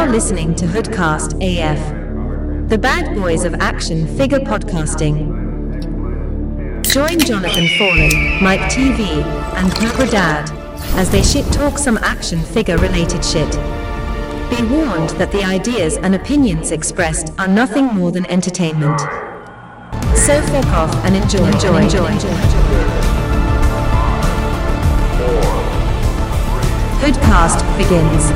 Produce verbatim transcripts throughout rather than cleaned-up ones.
now listening to Hoodcast A F, the bad boys of action figure podcasting. Join Jonathan Fallen, Mike T V, and Cobra Dad as they shit talk some action figure related shit. Be warned that the ideas and opinions expressed are nothing more than entertainment. So fuck off and enjoy, enjoy, enjoy, enjoy. Hoodcast begins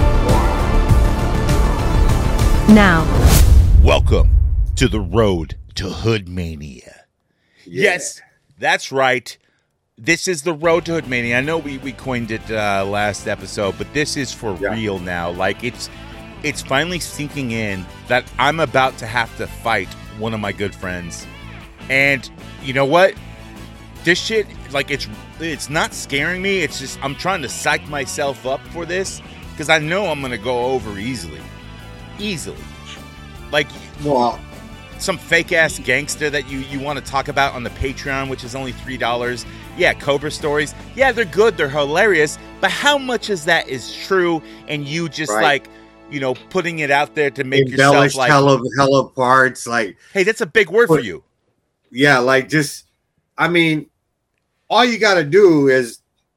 now. Welcome to the road to Hoodmania. Yeah. Yes, that's right. This is the road to Hoodmania. I know we, we coined it uh, last episode, but this is for yeah. real now. Like it's it's finally sinking in that I'm about to have to fight one of my good friends. And you know what? This shit, like it's it's not scaring me. It's just I'm trying to psych myself up for this because I know I'm gonna go over easily, easily. Like, well, some fake ass gangster that you you want to talk about on the Patreon, which is only three dollars. Yeah, Cobra stories. Yeah, they're good. They're hilarious. But how much of that is true? And you just right. like, you know, putting it out there to make embellish yourself like hella hella parts. Like, hey, that's a big word for you. Yeah, like just, I mean. All you got to do is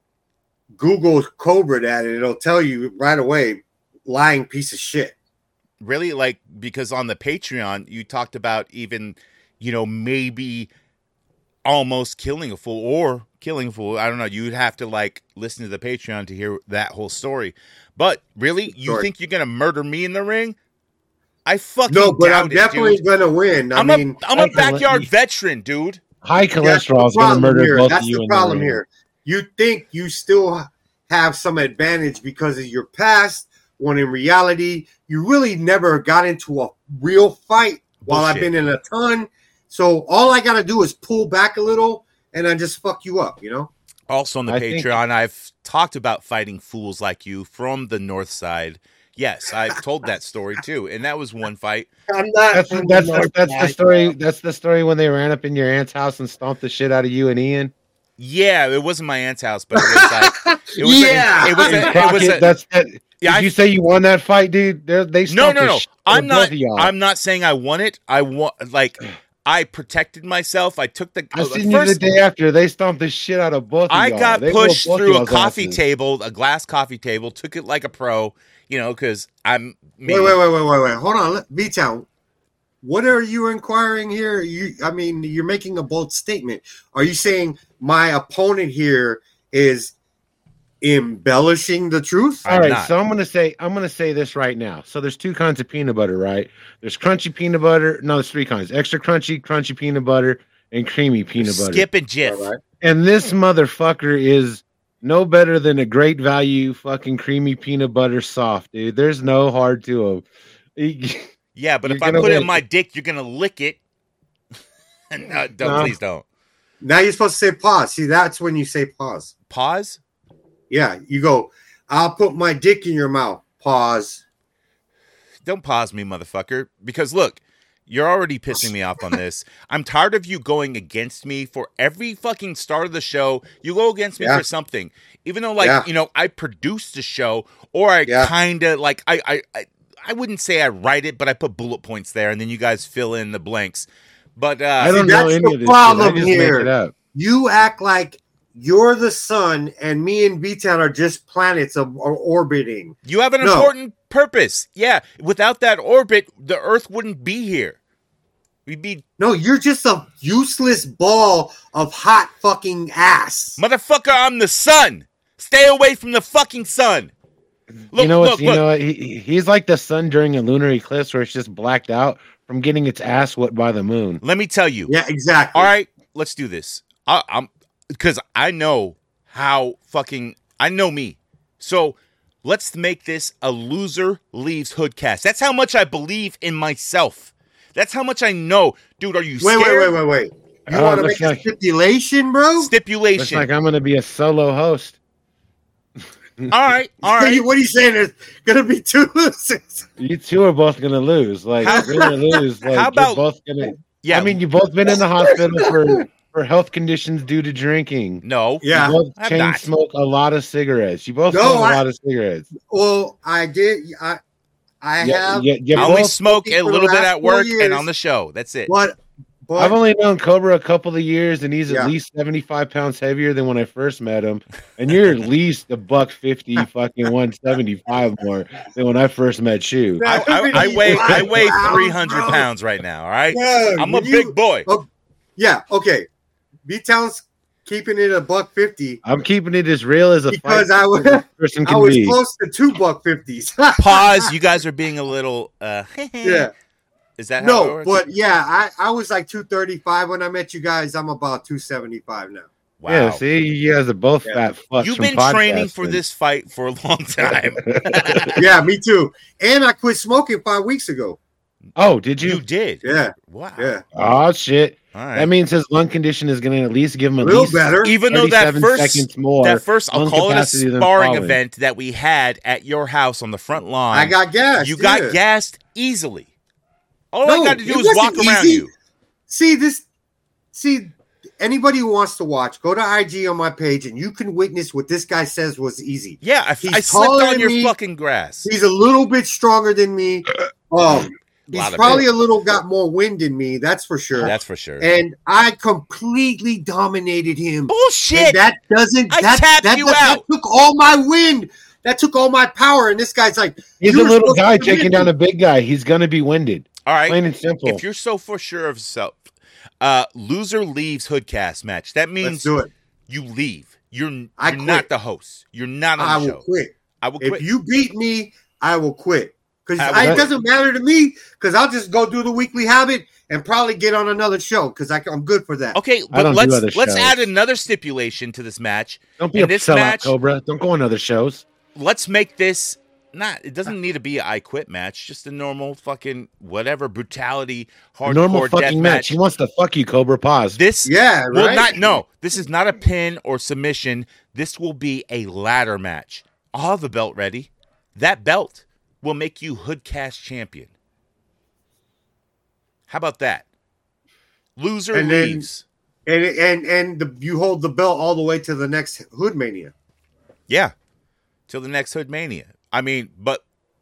Google Cobra Dad, and it'll tell you right away, lying piece of shit. Really? Like, because on the Patreon, you talked about even, you know, maybe almost killing a fool or killing a fool. I don't know. You'd have to, like, listen to the Patreon to hear that whole story. But, really? You Sorry. think you're going to murder me in the ring? I fucking No, but doubt I'm definitely going to win. I I'm mean, a, I'm a backyard me. veteran, dude. High cholesterol is going to murder here. both That's of you. That's the problem here. You think you still have some advantage because of your past, when in reality, you really never got into a real fight while Bullshit. I've been in a ton. So all I got to do is pull back a little and I just fuck you up, you know? Also on the I Patreon, think- I've talked about fighting fools like you from the North Side. Yes, I've told that story too, and that was one fight. I'm not. That's the, that's the, that's the story. That's the story when they ran up in your aunt's house and stomped the shit out of you and Ian. Yeah, it wasn't my aunt's house, but it was like, it was yeah, a, it was a, Crockett, it was a, that's that. Yeah, did I, you say you won that fight, dude? They're, they no, no, the no. shit I'm not. y'all. I'm not saying I won it. I want like I protected myself. I took the. I seen first, you the day after. They stomped the shit out of both of I y'all. got They pushed both through a y'all's coffee asses. table, a glass coffee table. Took it like a pro, you know, because I'm. Maybe, wait, wait, wait, wait, wait. Hold on, B-Town. What are you inquiring here? You, I mean, you're making a bold statement. Are you saying my opponent here is embellishing the truth? All right, not. so I'm gonna say I'm gonna say this right now. So there's two kinds of peanut butter, right? There's crunchy peanut butter. No, there's three kinds: extra crunchy, crunchy peanut butter, and creamy peanut butter. Skip and Jif. All right. And this motherfucker is no better than a great value fucking creamy peanut butter soft, dude. There's no hard to him. Yeah, but You're if I gonna put it in win. my dick, you're gonna lick it. no, don't No. please don't. Now you're supposed to say pause. See, that's when you say pause. Pause. Yeah, you go, I'll put my dick in your mouth. Pause. Don't pause me, motherfucker. Because look, you're already pissing me off on this. I'm tired of you going against me for every fucking start of the show. You go against me Yeah. for something, even though, like, Yeah. you know, I produce the show, or I Yeah. kind of like I, I I I wouldn't say I write it, but I put bullet points there, and then you guys fill in the blanks. But uh, I don't See, know that's any the of this. problem shit. I just make here. it up. You act like you're the sun and me and B-Town are just planets of, are orbiting. you have an No. important purpose. Yeah, without that orbit, the Earth wouldn't be here. We'd be No, you're just a useless ball of hot fucking ass. motherfucker. I'm the sun. Stay away from the fucking sun. Look, you know look, what? You look. know what? He, he's like the sun during a lunar eclipse where it's just blacked out from getting its ass whooped by the moon. Let me tell you. Yeah, exactly. All right, let's do this. I, I'm because I know how fucking I know me. So let's make this a loser leaves Hoodcast. That's how much I believe in myself. That's how much I know, dude. Are you Wait, scared? wait, wait, wait, wait. You Oh, want to looks make like- a stipulation, bro? Looks Stipulation. like I'm going to be a solo host. all right, all right. What are you saying? There's gonna be two losers. You two are both going to lose. Like, How- win or lose. Like, how you're about- both going to. Yeah. I mean, you've both been in the hospital for, for health conditions due to drinking. no. Yeah. You both I'm chain not. smoke a lot of cigarettes. You both No, smoke a I- lot of cigarettes. Well, I did. I I Yeah, have. yeah, yeah, I only both- smoke a for the little bit last at four work and years. on the show. That's it. But, but I've only known Cobra a couple of years, and he's Yeah. at least seventy-five pounds heavier than when I first met him. And you're at least a buck fifty, fucking one seventy-five more than when I first met you. I, I, I weigh I weigh three hundred pounds right now. All right, Yeah, I'm a when you- big boy. Oh, yeah, okay. B-Town's keeping it a buck fifty I'm keeping it as real as a because fight I was person I can was be. close to two buck fifties. Pause. You guys are being a little. Uh, Yeah. Is that how it No, works? but yeah, I, I was like two thirty-five when I met you guys. I'm about two seventy-five now. Wow. Yeah, see, you guys are both Yeah. fat fucks. You've from been training for podcasting. this fight for a long time. Yeah, me too. And I quit smoking five weeks ago. Oh, did you? You did. Yeah, Wow. yeah. Oh shit! All right. That means his lung condition is going to at least give him A at little least better. Even though that thirty-seven first seconds more. that first, I'll lung call it a capacity than sparring Colin. event that we had at your house on the front lawn. I got gas. You got yeah. gassed easily. All No, I got to do it is walk wasn't around easy. you. See this. See, anybody who wants to watch, go to I G on my page, and you can witness what this guy says was easy. Yeah, I, He's I slipped taller on than your me. fucking grass. He's a little bit stronger than me. Um, he's Lot of probably it. a little got more wind in me. That's for sure. That's for sure. And I completely dominated him. Bullshit. And that doesn't. I that, tapped that, you that, out. that took all my wind. That took all my power. And this guy's like, He's you a were little supposed guy to taking win. down a big guy. He's going to be winded. All right. Plain and simple. If you're so for sure of yourself, uh, loser leaves Hoodcast match. That Let's means do it. you leave. You're, you're I not quit. the host. You're not on I the will show. quit. I will If quit. you beat me, I will quit. Because I will it quit. doesn't matter to me. Because I'll just go do the weekly habit and probably get on another show. Because I'm good for that. Okay, I but don't do let's other let's shows. add another stipulation to this match. Don't be in a this sellout, match- Cobra. Don't go on other shows. Let's make this not. It doesn't need to be an I quit match. Just a normal fucking whatever brutality hardcore Normal death fucking match. He wants to fuck you, Cobra. Pause. This Yeah, right. Well, not no. This is not a pin or submission. This will be a ladder match. I'll have the belt ready. That belt will make you Hoodcast champion. How about that? Loser And then- leaves. And and and the, you hold the belt all the way to the next Hood Mania. Yeah, till the next Hood Mania. I mean, but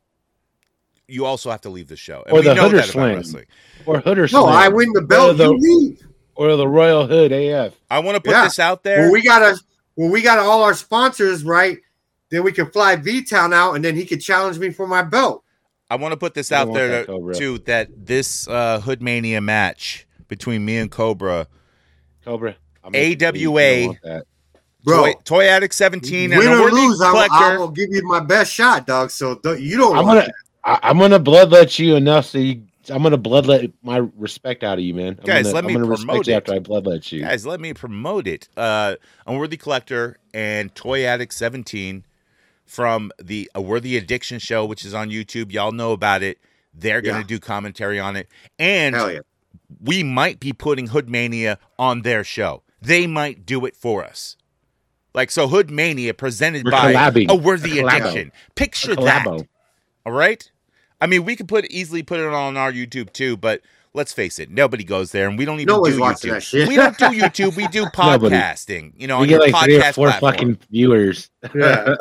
you also have to leave the show. And Or we the know Hooder that about Slam. wrestling. Or Hooder No, Slam. I win the belt. Or the, you leave. or the Royal Hood A F. I want to put Yeah. this out there. When we got a when we got all our sponsors right, then we can fly V Town out, and then he could challenge me for my belt. I want to put this I out don't want there that, Cobra. too, that this uh, Hood Mania match between me and Cobra, Cobra. I'm A W A. You don't want that. Bro, Toy, Toy Addict seventeen, and win a or worthy lose, I will, I collector. will give you my best shot, dog. So don't, you don't. I'm want gonna, I, I'm gonna bloodlet you enough so you. I'm gonna bloodlet my respect out of you, man. I'm Guys, gonna, let me I'm gonna promote respect you it. after I bloodlet you. Guys, let me promote it. Uh, Unworthy Collector and Toy Addict seventeen from the A Worthy Addiction show, which is on YouTube. Y'all know about it. They're going to Yeah. do commentary on it. And Hell yeah. we might be putting Hood Mania on their show. They might do it for us. Like, so Hood Mania presented We're by collabing. A Worthy A collabo. Addiction. Picture A that. collabo. All right? I mean, we could put easily put it on our YouTube too, but let's face it, nobody goes there, and we don't even Nobody's do watching YouTube. that shit. We don't do YouTube. We do Nobody. podcasting. You know, We on get your like three or podcast four platform. fucking viewers. Yeah.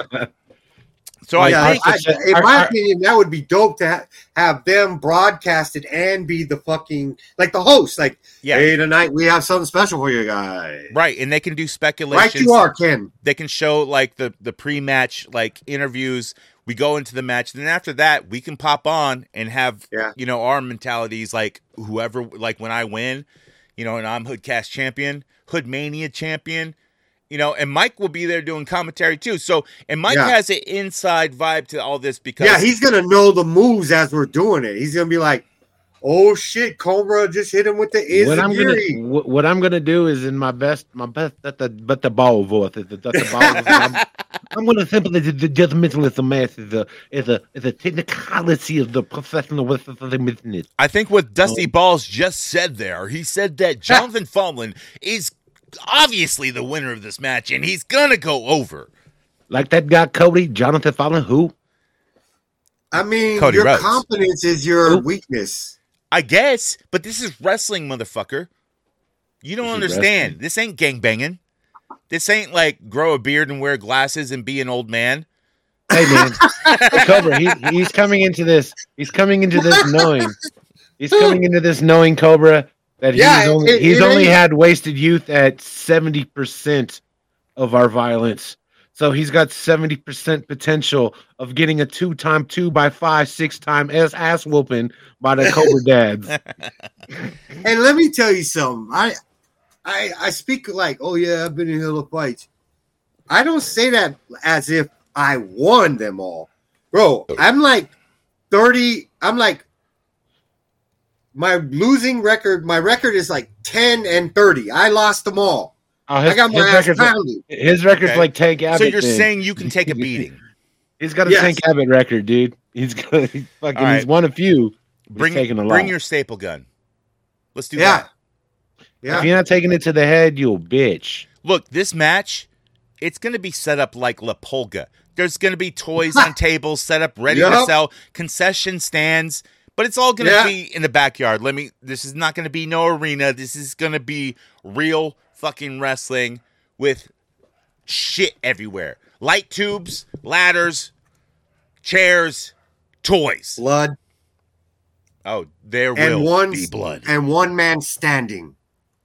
So I yeah, think I, in Our- my our- opinion, that would be dope to ha- have them broadcasted and be the fucking like the host. Like, Yeah. hey, tonight we have something special for you guys. right, and they can do Right, speculations. you are, Ken. They can show like the the pre-match like interviews. We go into the match, then after that, we can pop on and have Yeah. you know our mentalities like whoever like when I win, you know, and I'm Hoodcast champion, Hood Mania champion. You know, and Mike will be there doing commentary too. So, and Mike Yeah. has an inside vibe to all this because Yeah, he's gonna know the moves as we're doing it. He's gonna be like, "Oh shit, Cobra just hit him with the What I'm gonna Izagiri." what, what I'm gonna do is in my best my best that the but the ball voice that the that the ball I'm, I'm gonna simply the the judgmental is the math is a is a is a technicality of the professional with the business. I think what Dusty Balls just said there, he said that Jonathan Fallon is obviously the winner of this match, and he's gonna go over. Like that guy Cody Jonathan Fallon who I mean, Cody your Rhodes. confidence is your Who? weakness. I guess, but this is wrestling, motherfucker. You don't Is it understand. wrestling? This ain't gangbanging. This ain't like grow a beard and wear glasses and be an old man. Hey man, Cobra, he, he's coming into this. He's coming into this knowing. He's coming into this knowing Cobra that Yeah, he's only it- he's it only ain't- had wasted youth at seventy percent of our violence. So he's got seventy percent potential of getting a two time two by five, six time ass ass whooping by the Cobra dads. And let me tell you something. I, I, I speak like, oh yeah, I've been in hella fights. I don't say that as if I won them all, bro. I'm like thirty. I'm like my losing record. My record is like ten and thirty. I lost them all. Oh, his, I got my his ass record's like, pounded. his record's Okay. like Tank Abbott. So you're then. saying you can take a beating? He's got a Yes. Tank Abbott record, dude. He's got he's fucking All right. he's won a few. but Bring he's taken a bring lot. your staple gun. Let's do Yeah. that. Yeah. If you're not taking it to the head, you a bitch. Look, this match, it's going to be set up like La Polka. There's going to be toys on tables set up ready to Yup. sell, concession stands, but it's all going to Yeah. be in the backyard. Let me this is not going to be no arena. This is going to be real fucking wrestling with shit everywhere. Light tubes, ladders, chairs, toys. Blood Oh, there and will one be blood. and one man standing.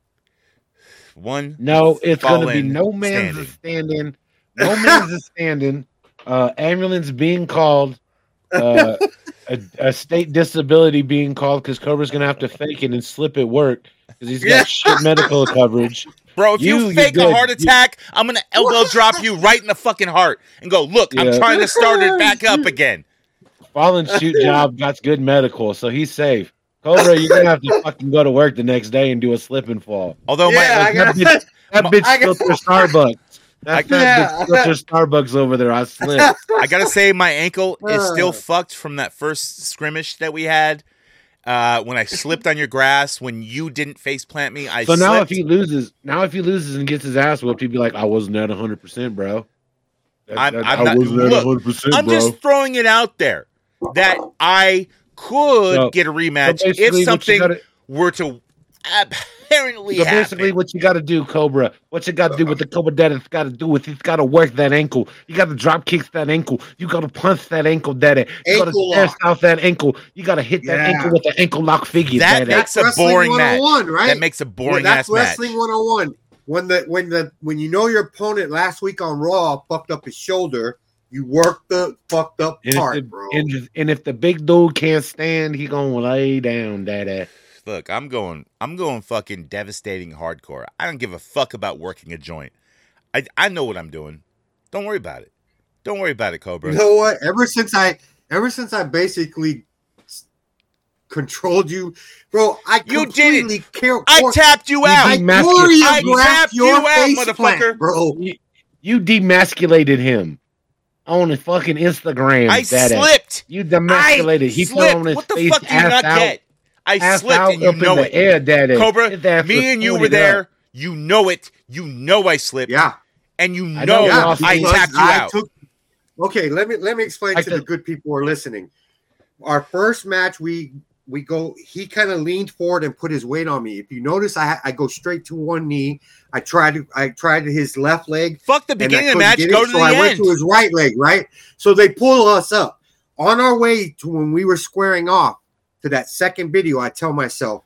One No, it's gonna be fallen no man's standing. a standing. No man's a standing. Uh, ambulance being called. Uh, a, a state disability being called because Cobra's gonna have to fake it and slip at work because he's got Yeah. shit medical coverage. Bro, if you, You- you're fake a good. heart You- attack, I'm gonna elbow drop you right in the fucking heart and go, look, I'm Yeah. trying to start it back up again. Fall and shoot job got good medical, so he's safe. Cobra, you're gonna have to fucking go to work the next day and do a slip and fall. Although Yeah, my I got- that bitch, that bitch I got- spilled their Starbucks. That fat Yeah. bitch spilled their Starbucks over there. I slipped. I gotta say my ankle is still Uh. fucked from that first scrimmage that we had. Uh, when I slipped on your grass, when you didn't face plant me, I So slipped. now if he loses, now if he loses and gets his ass whooped, he'd be like, "I wasn't at one hundred percent, bro. That- I'm- that- I'm I not- wasn't at look, one hundred percent, I'm bro." just throwing it out there that I could So- get a rematch so if basically what you something gotta- were to apparently So happen. basically, what you got to do, Cobra, what you got to do with the Cobra Dad, it's got to do with he's got to work that ankle. You got to drop kicks that ankle. You got to punch that ankle, Daddy. You got to Ankle test lock. out that ankle. You got to hit that Yeah. ankle with the ankle lock figure, That Daddy. makes a Wrestling boring match. one oh one, right? That makes a boring Yeah, ass that's wrestling match. one oh one. When the when the when you know your opponent last week on Raw fucked up his shoulder, you work the fucked up and, if part, the, bro. and, and if the big dude can't stand, he gonna lay down, Daddy. Look, I'm going I'm going fucking devastating hardcore. I don't give a fuck about working a joint. I I know what I'm doing. Don't worry about it. Don't worry about it, Cobra. You know what? Ever since I ever since I basically s- controlled you, bro, I You completely care. I tapped you out. I demasculated- I choreographed tapped your you out, face motherfucker. plant, bro. You, you demasculated him on his fucking Instagram, I Daddy. slipped. You demasculated. I He fell slipped. on his What the face, fuck do you ass not out, get? I ass slipped out and you up know in the it. air, Daddy. Cobra, His ass was me and you were pointed there. up. You know it. You know I slipped. Yeah, And you I know know, yeah. Ross, I because tapped you I out. took- okay, let me let me explain I to the could- good people who are listening. Our first match, we we go. He kind of leaned forward and put his weight on me. If you notice, I I go straight to one knee. I tried to I tried his left leg. Fuck the and I beginning of the couldn't match. get Go it, to so the I end. went to his right leg, right? So they pull us up. On our way to when we were squaring off to that second video, I tell myself,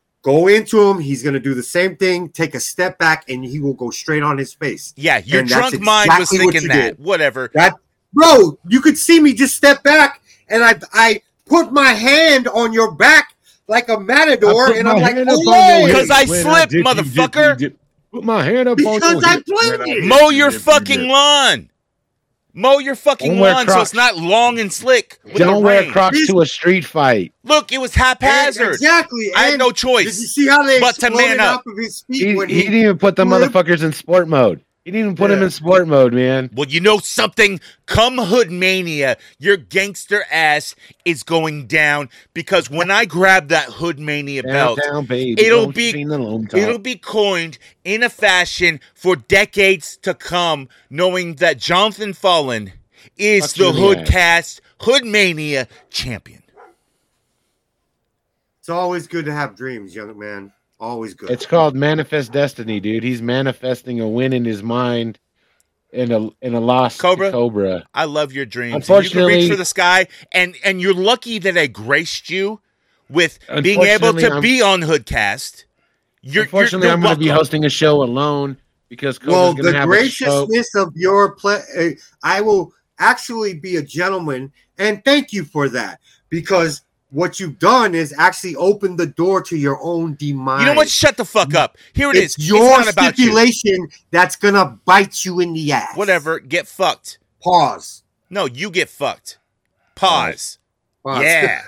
go into him. He's going to do the same thing, take a step back, and he will go straight on his face. Yeah, your And that's drunk mind was exactly what thinking you that. did. Whatever. That, bro, you could see me just step back, and I I put my hand on your back like a matador, I put and my I'm like, hand up on your oh, hip. Because I When slipped, dip, you dip, motherfucker. you dip. Put my hand up on Because your I hip. played When it. dip, Mow you your dip, you fucking dip. lawn. Mow your fucking Don't wear lawn so Crocs. it's not long and slick. With Don't the wear rain. Crocs to a street fight. Look, it was And- haphazard. Exactly. I had and no Did you choice. see how they but to exploded man up. off of his He, feet when he he? didn't even put the flipped? motherfuckers in sport mode. He didn't even put him Yeah. in sport mode, man. Well, you know something? Come Hood Mania, your gangster ass is going down because when I grab that Hood Mania belt, Downtown, baby. it'll Don't be- sing the lone top. it'll be coined in a fashion for decades to come, knowing that Jonathan Fallen is Fuck the you in the Hood ass. Cast Hood Mania champion. It's always good to have dreams, young man. Always good. It's called manifest destiny, dude. He's manifesting a win in his mind in a in a lost Cobra? Cobra. I love your dreams. And you can Unfortunately- reach for the sky, and and you're lucky that I graced you with being able Unfortunately, to I'm- be on Hoodcast. You're, Unfortunately, you're, I'm going to be welcome. hosting a show alone because Cobra's Well, going to the have a show. graciousness of your play, uh, I will actually be a gentleman, and thank you for that, because what you've done is actually open the door to your own demise. You know what? Shut the fuck up. Here it It's is. your it's not about you. stipulation that's gonna bite you in the ass. Whatever. Get fucked. Pause. No, you get fucked. Pause. Pause. Yeah.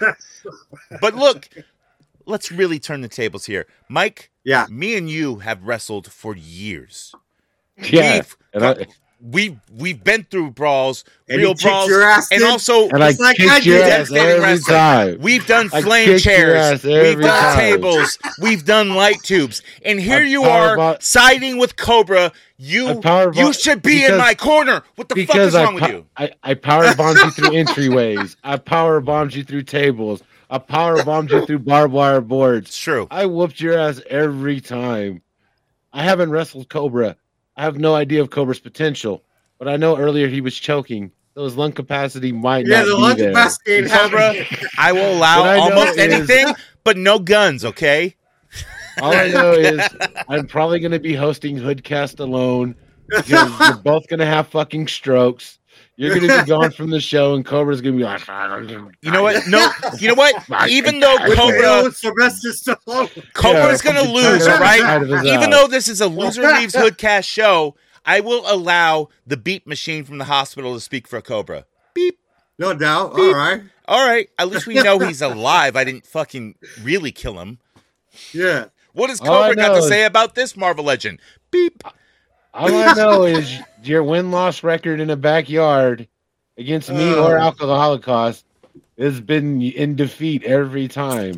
But look, let's really turn the tables here. Mike, Yeah. me and you have wrestled for years. Yeah, We've, and I, we've, we've been through brawls, And real you kicked brawls, your ass and in? also and I Just like kicked I your did. ass Devastating every wrestling. time. we've done I flame kicked your chairs, ass every we've done time. tables, we've done light tubes, and here I you power are bo- siding with Cobra. I You, power bo- you should be in because- my corner. What the fuck Because is I, wrong with po- you? I, I power bombed you through entryways. I power bombed you through tables. I power bombed you through barbed wire boards. It's true. I whooped your ass every time. I haven't wrestled Cobra. I have no idea of Cobra's potential, but I know earlier he was choking, so his lung capacity might Yeah, not the be lung there. capacity ain't Cobra, happening. I will allow What I know almost is- anything, but no guns, okay? All I know is I'm probably going to be hosting Hoodcast alone because you're both going to have fucking strokes. You're going to be gone from the show, and Cobra's going to be like, You know what? No, you know what? Even though With Cobra, Bill Sylvester Stallone. Cobra's Yeah, gonna fucking lose, turn all it right? outside of his Even eye. though this is a loser leaves Hoodcast show, I will allow the beep machine from the hospital to speak for Cobra. Beep. No doubt. All right. All right. At least we know he's alive. I didn't fucking really kill him. Yeah. What does All I Cobra got know to is- say about this Marvel legend? Beep. all I know is your win-loss record in a backyard against me Uh. or Alcohol Holocaust has been in defeat every time.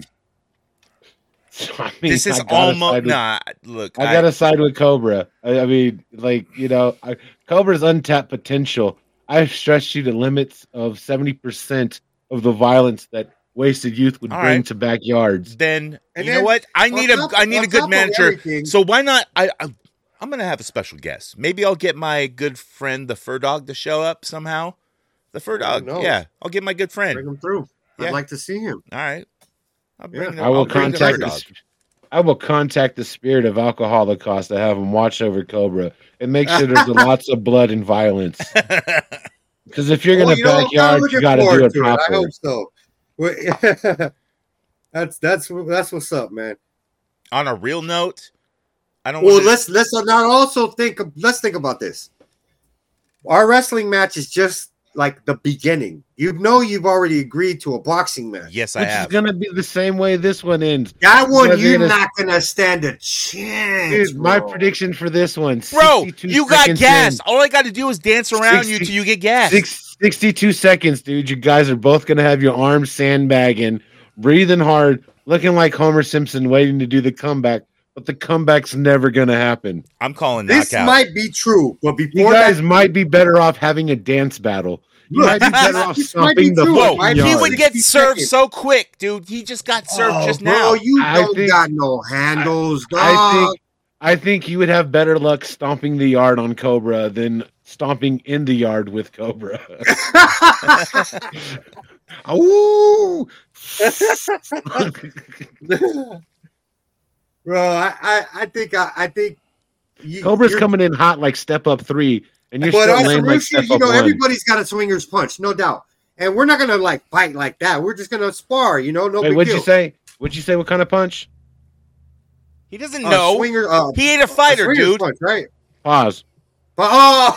So, I mean, This is I gotta almost side with- nah. Look, I gotta side with Cobra. I, I mean, like you know, I, Cobra's untapped potential. I've stretched you to limits of seventy percent of the violence that wasted youth would All bring right. to backyards. Then And you then know what? I on need a top- I need on a good top of manager. everything- So why not? I, I I'm gonna have a special guest. Maybe I'll get my good friend the Fur Dog to show up somehow. The Fur Dog, knows? yeah. I'll get my good friend. Bring him through. Yeah. I'd like to see him. All right. I'll bring Yeah. the, I will I'll bring the Fur contact. Dog. The, I will contact the spirit of Alcohol Holocaust to have him watch over Cobra and make sure there's lots of blood and violence. Because if you're Well, gonna you know, I'm backyard, looking you got to do forward it to I proper. hope so. Well, that's that's that's what's up, man. On a real note, I don't. Well, want let's let's not also think. Let's think about this. Our wrestling match is just like the beginning. You know, you've already agreed to a boxing match. Yes, I Which is have. gonna be the same way this one ends. That one, Because you're it is- not gonna stand a chance. Dude, my bro. prediction for this one, Bro, sixty-two you got seconds gas. in. All I got to do is dance around you sixty till you get gas. Six, sixty-two seconds, dude. You guys are both going to have your arms sandbagging, breathing hard, looking like Homer Simpson waiting to do the comeback, but the comeback's never going to happen. I'm calling This knockout. might be true, but You before guys that, might be better off having a dance battle. You Look, might be better off this might be stomping the true. Whoa, It might fucking be he yard. would get sixty served seconds. so quick, dude. He just got served Oh, just bro, now. you I don't think- got no handles, dog. I think I think you would have better luck stomping the yard on Cobra than stomping in the yard with Cobra. Ooh! Bro, I, I, I think I, I think you, Cobra's you're- coming in hot like step up three, and you're But still also, lame like Rushi, step you up know, one. everybody's got a swinger's punch, no doubt. And we're not gonna like fight like that. We're just gonna spar, you know. No Wait, big what'd deal. you say? What'd you say? What kind of punch? He doesn't Uh, know. Swinger, uh, He ain't a fighter, swinger's dude. punch, right? Pause. But, oh,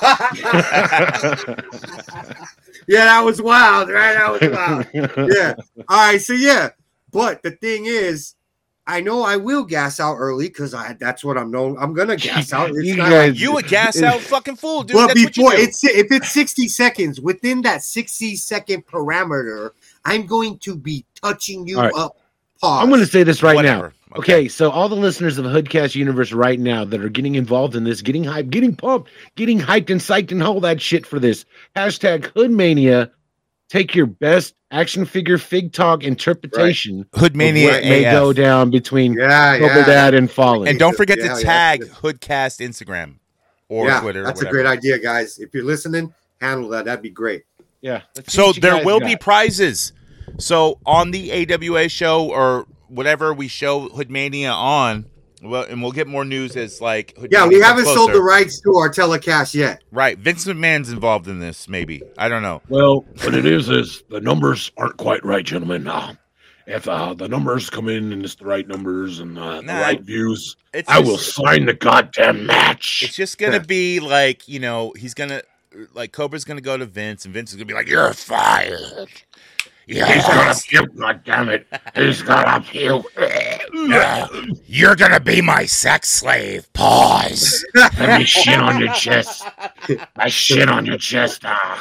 yeah, that was wild, right? That was wild. Yeah. All right. So yeah, but the thing is, I know I will gas out early because I that's what I'm known. I'm gonna gas out. It's You not guys- like- You a gas out fucking fool, dude. but That's what before you do. it's if it's sixty seconds within that sixty second parameter, I'm going to be touching you All right. up. Pause. I'm going to say this right Whatever. now. Okay, so all the listeners of Hoodcast Universe right now that are getting involved in this, getting hyped, getting pumped, getting hyped and psyched and all that shit for this. Hashtag Hoodmania. Take your best action figure fig talk interpretation of Hoodmania what may A F. go down between Yeah, Cobra yeah. Dad and Fallen. And don't forget Yeah, to yeah, tag yeah. Hoodcast Instagram. or yeah, Twitter. That's or a great idea, guys. If you're listening, handle that. That'd be great. Yeah. let's see So what you there guys will got. be prizes. So on the A W A show or whatever we show Hoodmania on, well, and we'll get more news as like Hoodmania Yeah, we comes haven't sold closer. the rights to our telecast yet. Right, Vince McMahon's involved in this. Maybe I don't know. Well, what it is is the numbers aren't quite right, gentlemen. Uh, if uh, the numbers come in and it's the right numbers and uh, the Nah, right views, It's I just, will sign the goddamn match. It's just gonna be like, you know, he's gonna like Cobra's gonna go to Vince, and Vince is gonna be like, "You're fired." Yeah, He's gonna puke, goddammit. He's gonna puke. you're gonna be my sex slave. Pause. Let me shit on your chest. I shit on your chest. Ah.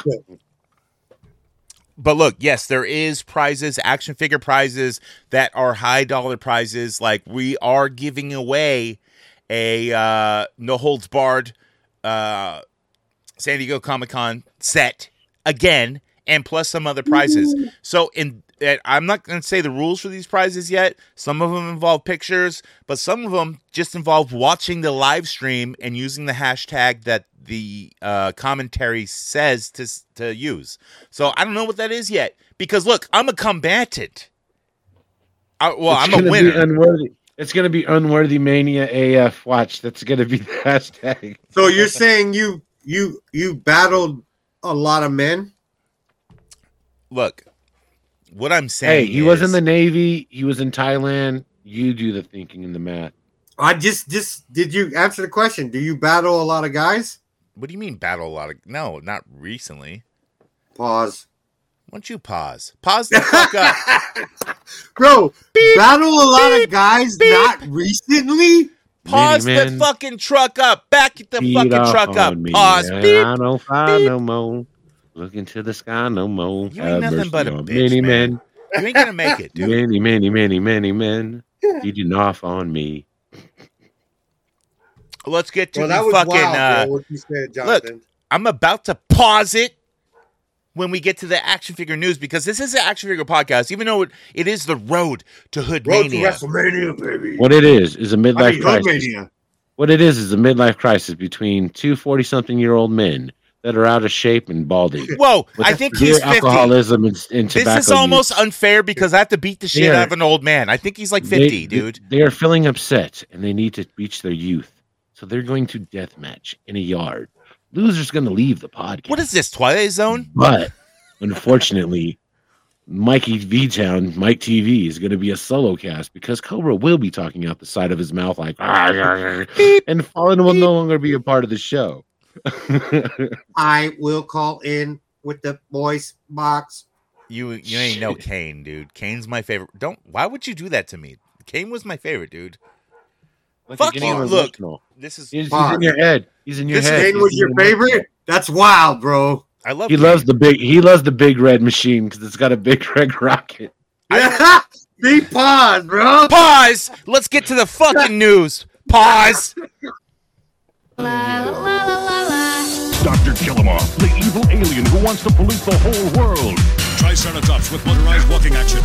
But look, yes, there is prizes, action figure prizes that are high dollar prizes. Like we are giving away a uh, no holds barred uh, San Diego Comic-Con set again, and plus some other prizes. So in uh, I'm not going to say the rules for these prizes yet. Some of them involve pictures, but some of them just involve watching the live stream and using the hashtag that the uh, commentary says to to use. So I don't know what that is yet because look, I'm a combatant. I, well, It's I'm a gonna winner. Be unworthy. It's going to be Unworthy Mania A F. Watch. That's going to be the hashtag. So you're saying you you you battled a lot of men? Look, what I'm Hey, saying he is, was in the Navy. He was in Thailand. You do the thinking in the math. I just just did you answer the question? Do you battle a lot of guys? What do you mean battle a lot of? No, not recently. Pause. Why don't you pause? Pause the fuck up. Bro, battle a lot of guys not recently? Pause Many the men fucking truck up. Back the beat fucking off truck up. on me. Pause. And Beep. I don't fly beep. no more. Look into the sky no more. You ain't Have nothing mercy but a on bitch, many man. men. You ain't gonna make it, dude. Many, many, many, many men beating off on me. Let's get to Well, the that was fucking. wild, uh, bro, what you said, Jonathan. I'm about to pause it when we get to the action figure news because this is an action figure podcast, even though it, it is the road to Road to Hoodmania. WrestleMania, baby. What it is is a I midlife mean, crisis. Hoodmania. What it is is a midlife crisis between two forty-something-year-old men that are out of shape and balding. Whoa, With I think severe he's fifty. alcoholism and, and This tobacco is almost use. unfair because I have to beat the shit Yeah. out of an old man. I think he's like They- fifty, they, dude. They are feeling upset and they need to reach their youth. So they're going to deathmatch in a yard. Loser's going to leave the podcast. What is this, Twilight Zone? But unfortunately, Mikey V-Town, Mike T V, is going to be a solo cast because Cobra will be talking out the side of his mouth like, and Fallen will no longer be a part of the show. I will call in with the voice box. You you ain't no Kane, dude. Kane's my favorite. Don't. Why would you do that to me? Kane was my favorite, dude. Like, Fuck you're getting you, look. emotional. This is. He's, he's in your head. He's in your This head. Kane He's was in your emotional. favorite? That's wild, bro. I love. He Kane. loves the big. He loves the big red machine because it's got a big red rocket. Be paused, bro. Pause. Let's get to the fucking news. Pause. Doctor Killamoff, the evil alien who wants to pollute the whole world. Triceratops with motorized walking action.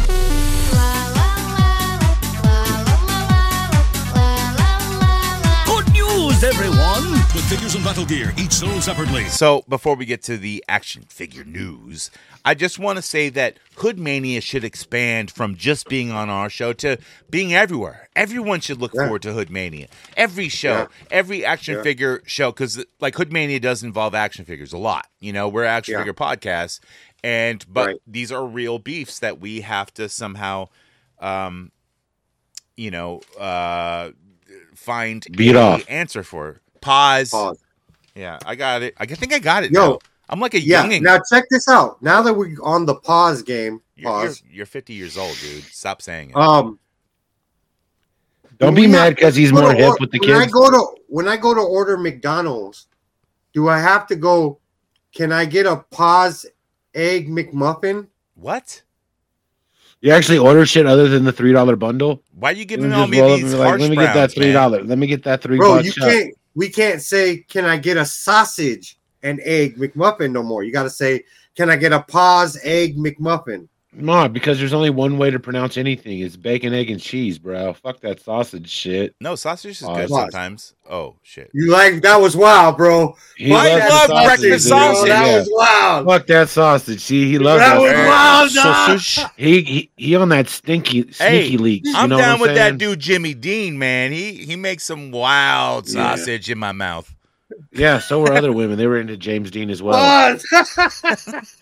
Good news, everyone! With figures and battle gear, each sold separately. So before we get to the action figure news, I just want to say that Hoodmania should expand from just being on our show to being everywhere. Everyone should look Yeah. forward to Hoodmania. Every show, Yeah. every action Yeah. figure show, because like Hoodmania does involve action figures a lot. You know, we're action Yeah. figure podcasts, and but Right. these are real beefs that we have to somehow, um, you know, uh, find Beat a off. answer for. Pause. Pause. Yeah, I got it. I think I got it. Yo, now. I'm like a Yeah, youngin. now check this out. Now that we're on the pause game, You're, pause. you're, you're fifty years old, dude. Stop saying it. Um, Don't do be we mad have- because he's go more to hip or- with the when I kids. go to when I go to order McDonald's, do I have to go? Can I get a pause egg McMuffin? What? You actually order shit other than the three dollar bundle. Why are you You giving just all me roll up and these be like, harsh let me get that browns, three man? dollar. Let me get that three Bro, bucks. you shot. can't. We can't say, "Can I get a sausage and egg McMuffin?" No more. You got to say, "Can I get a pause egg McMuffin?" No, because there's only one way to pronounce anything. It's bacon, egg, and cheese, bro. Fuck that sausage shit. No, sausage is Oh, good it's- sometimes. Oh shit. You like that was wild, bro. He I loves love the sausage, breakfast dude. sausage. That Yeah. was wild. Fuck that sausage. See, he loves That that. was sausage. wild, dog. Sausage. He, he he on that stinky sneaky Hey, leaks. You I'm know down what with I'm that dude Jimmy Dean, man. He he makes some wild Yeah. sausage in my mouth. Yeah, so were other women. They were into James Dean as well. Pause.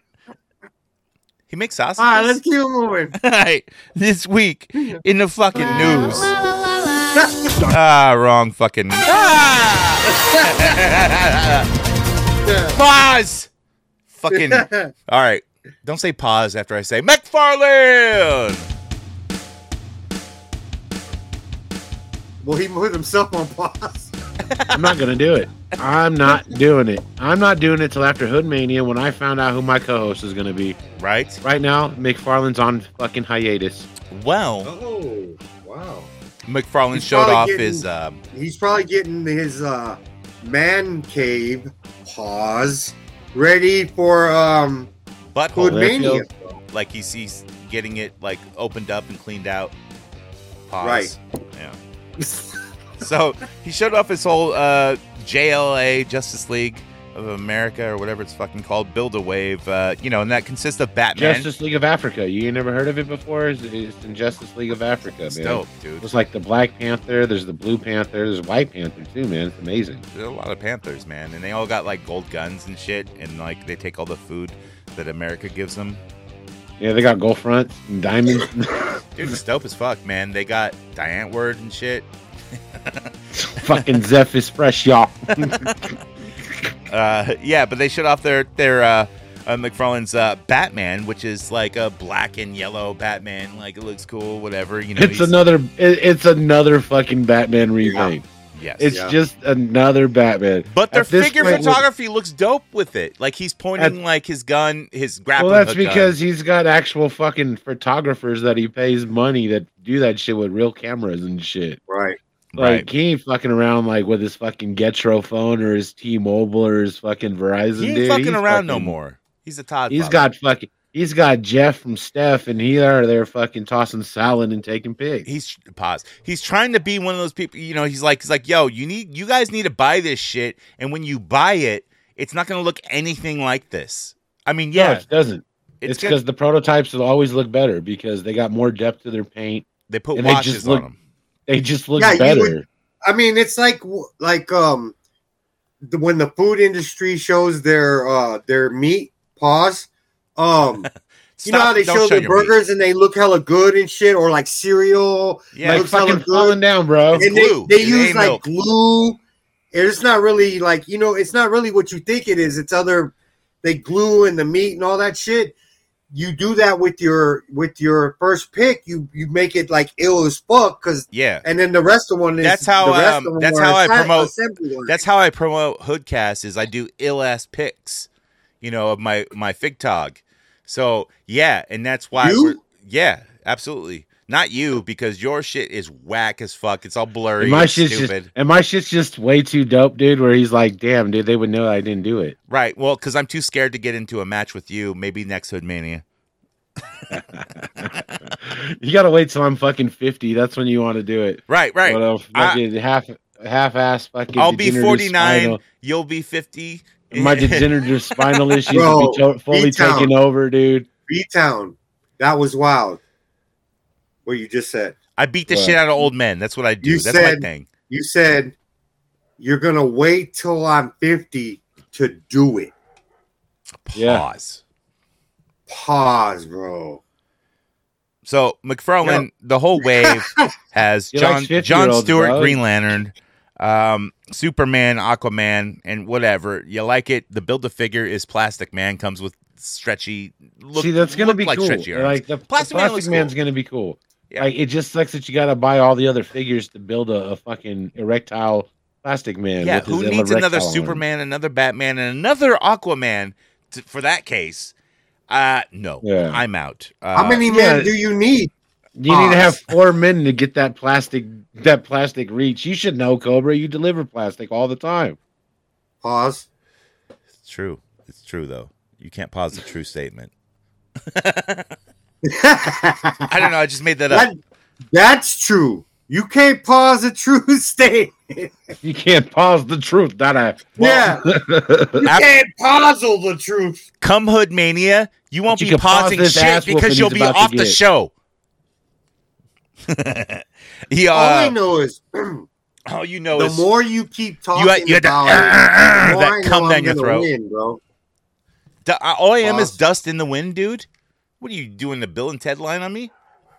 He makes sausages. All right, let's keep moving. All right, this week in the fucking news. Ah, wrong fucking. Ah! Pause. Fucking. All right, don't say pause after I say McFarlane. Well, he put himself on pause. I'm not gonna do it. I'm not doing it. I'm not doing it till after Hoodmania when I found out who my co-host is gonna be. Right. Right now, McFarlane's on fucking hiatus. Well, Oh, wow. McFarlane He's showed probably off getting- his. Um, He's probably getting his uh, man cave pause ready for um, butthole, Hoodmania. like he's, he's getting it like opened up and cleaned out. Pause. Right. Yeah. So he showed off his whole uh, J L A, Justice League of America, or whatever it's fucking called, Build a Wave. Uh, you know, and that consists of Batman. Justice League of Africa. You ain't never heard of it before? It's, it's in Justice League of Africa, It's man. dope, dude. It's like the Black Panther. There's the Blue Panther. There's White Panther too, man. It's amazing. There's a lot of Panthers, man, and they all got like gold guns and shit, and like they take all the food that America gives them. Yeah, they got gold fronts and diamonds. Dude, it's dope as fuck, man. They got Diane Word and shit. Fucking Zeph is fresh, y'all. Uh, yeah, but they showed off their their uh, uh, McFarlane's uh, Batman, which is like a black and yellow Batman. Like it looks cool, whatever. You know, It's he's- another. It, it's another fucking Batman repaint. yes. It's Yeah. just another Batman. But their At this figure point, photography looks dope with it. Like he's pointing like his gun, his grappling Well, that's hook gun. because he's got actual fucking photographers that he pays money that do that shit with real cameras and shit. Right. Like Right. he ain't fucking around like with his fucking Getro phone or his T-Mobile or his fucking Verizon. He ain't dude. fucking He's around no fucking- more. He's a Todd. He's father. got fucking. He's got Jeff from Steph, and he are there fucking tossing salad and taking pics. He's pause. He's trying to be one of those people. You know, he's like, he's like, yo, you need, you guys need to buy this shit, and when you buy it, it's not going to look anything like this. I mean, No, yeah, it doesn't. it's, It's good. because the prototypes will always look better because they got more depth to their paint. They put and they washes just on look- them. They just look Yeah, you better. would- I mean, it's like like um, the, when the food industry shows their uh their meat pause. Um, you know how they don't show their your meat. burgers and they look hella good and shit, or like cereal. Yeah, like looks hella fucking good. falling down, bro. and glue. they, they It use ain't like milk. glue. It's not really like, you know, it's not really what you think it is. It's other, they glue in the meat and all that shit. You do that with your with your first pick. You you make it like ill as fuck, because Yeah, and then the rest of one is That's how, the rest um, of them that's are how I assi- promote- assembly line. that's how I promote Hoodcast. Is I do ill ass picks, you know, of my my fig tog. So yeah, and that's why. You? We're, yeah, absolutely. Not you, because your shit is whack as fuck. It's all blurry. And my and shit's stupid. just and my shit's just way too dope, dude. Where he's like, "Damn, dude, they would know I didn't do it." Right. Well, because I'm too scared to get into a match with you. Maybe next Hood Mania. You gotta wait till I'm fucking fifty. That's when you want to do it. Right. Right. What a fucking half half ass fucking. I'll be degenerative forty-nine. spinal- You'll be fifty. My degenerative spinal issues Bro, will be to- fully B-Town. taken over, dude. B-Town. That was wild. What you just said. I beat the What? shit out of old men. That's what I do. You That's said- my thing. You said you're gonna wait till I'm fifty to do it. Yeah. Pause. Pause, bro. So McFarlane, the whole wave has He John likes John fifty-year-olds, Stewart, bro. Green Lantern, um, Superman, Aquaman, and whatever. You like it? The build a figure is Plastic Man. Comes with stretchy. Look, See, that's gonna look be like cool. stretchy arms. Like the the Plastic plastic, Man looks man's cool. gonna be cool. Yeah. Like it just sucks that you gotta buy all the other figures to build a, a fucking erectile plastic man. Yeah, with his who needs another erectile arm. Superman, another Batman, and another Aquaman to, for that case? Uh no, Yeah. I'm out. Uh, How many yeah. men do you need? You need to have Pause. four men to get that plastic that plastic reach. You should know, Cobra. You deliver plastic all the time. Pause. It's true. It's true though. You can't pause the true statement. I don't know. I just made that up. That, that's true. You can't pause a true statement. You can't pause the truth, that I. Yeah. You can't puzzle the truth. Come Hood Mania, you won't But be you can pause pausing this shit ass whooping because he's you'll be about to off the get. show. he, uh, All I know is all you know the is more you keep talking you had, you had about to, uh, it, the more that I know come I'm down your gonna throat. win, bro. Du- uh, all I am is Pause. dust in the wind, dude. What are you doing? The Bill and Ted line on me?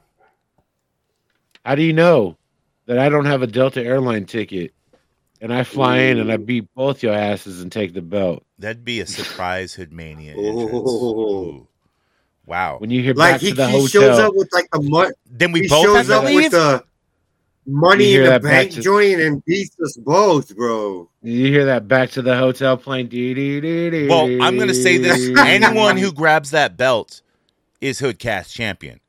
How do you know that I don't have a Delta airline ticket and I fly in and I beat both your asses and take the belt? That'd be a surprise Hood Mania entrance. Oh. Ooh. Wow. When you hear Like back he, to the he hotel, shows up with like the money. Then we He both have shows to up with leave. the money You in hear the that back bank to- joint and beats us both, bro. you hear that back to the hotel playing. Dee, dee, dee, dee, Well, I'm going to say this. dee. Anyone who grabs that belt is Hoodcast champion.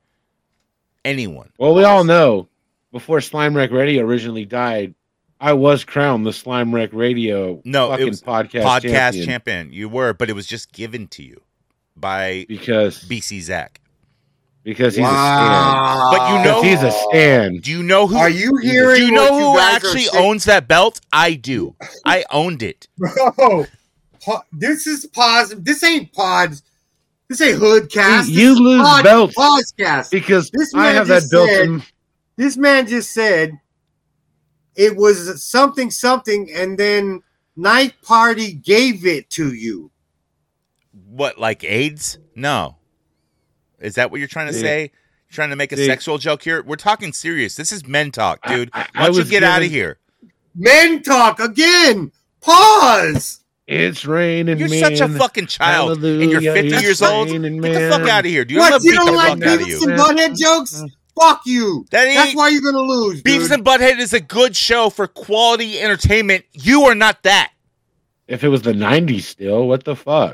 Anyone. Well, we all know before Slime Wreck Radio originally died, I was crowned the Slime Wreck Radio No, it fucking was podcast, Podcast champion, champion. You were, but it was just given to you by because B C Zach. because he's Wow. But you a know- stand. He's a stand. Do you know who? Are you hearing? do you know what who guys are actually saying? owns that belt? I do. I owned it. Bro, po- this is pause. This ain't pods. This ain't Hoodcast. See, you This is lose pod- belts. Podcast. Because This I man have that just built said- in. This man just said it was something something, and then Night Party gave it to you. What, like AIDS? No. Is that what you're trying to Yeah. say? You're trying to make a See- sexual joke here? We're talking serious. This is men talk, I- dude. I- I Why don't you was get out of given- here? Men talk again. Pause. It's raining, You're man. such a fucking child, and you're Hallelujah, fifty it's years old. Get raining, the fuck man. out of here, dude. I'm What? gonna You beat don't the like fuck out of Beavis you. and Butthead jokes? Fuck you. That ain't- That's why you're gonna lose, dude. Beavis and Butthead is a good show for quality entertainment. You are not that. If it was the nineties still, what the fuck?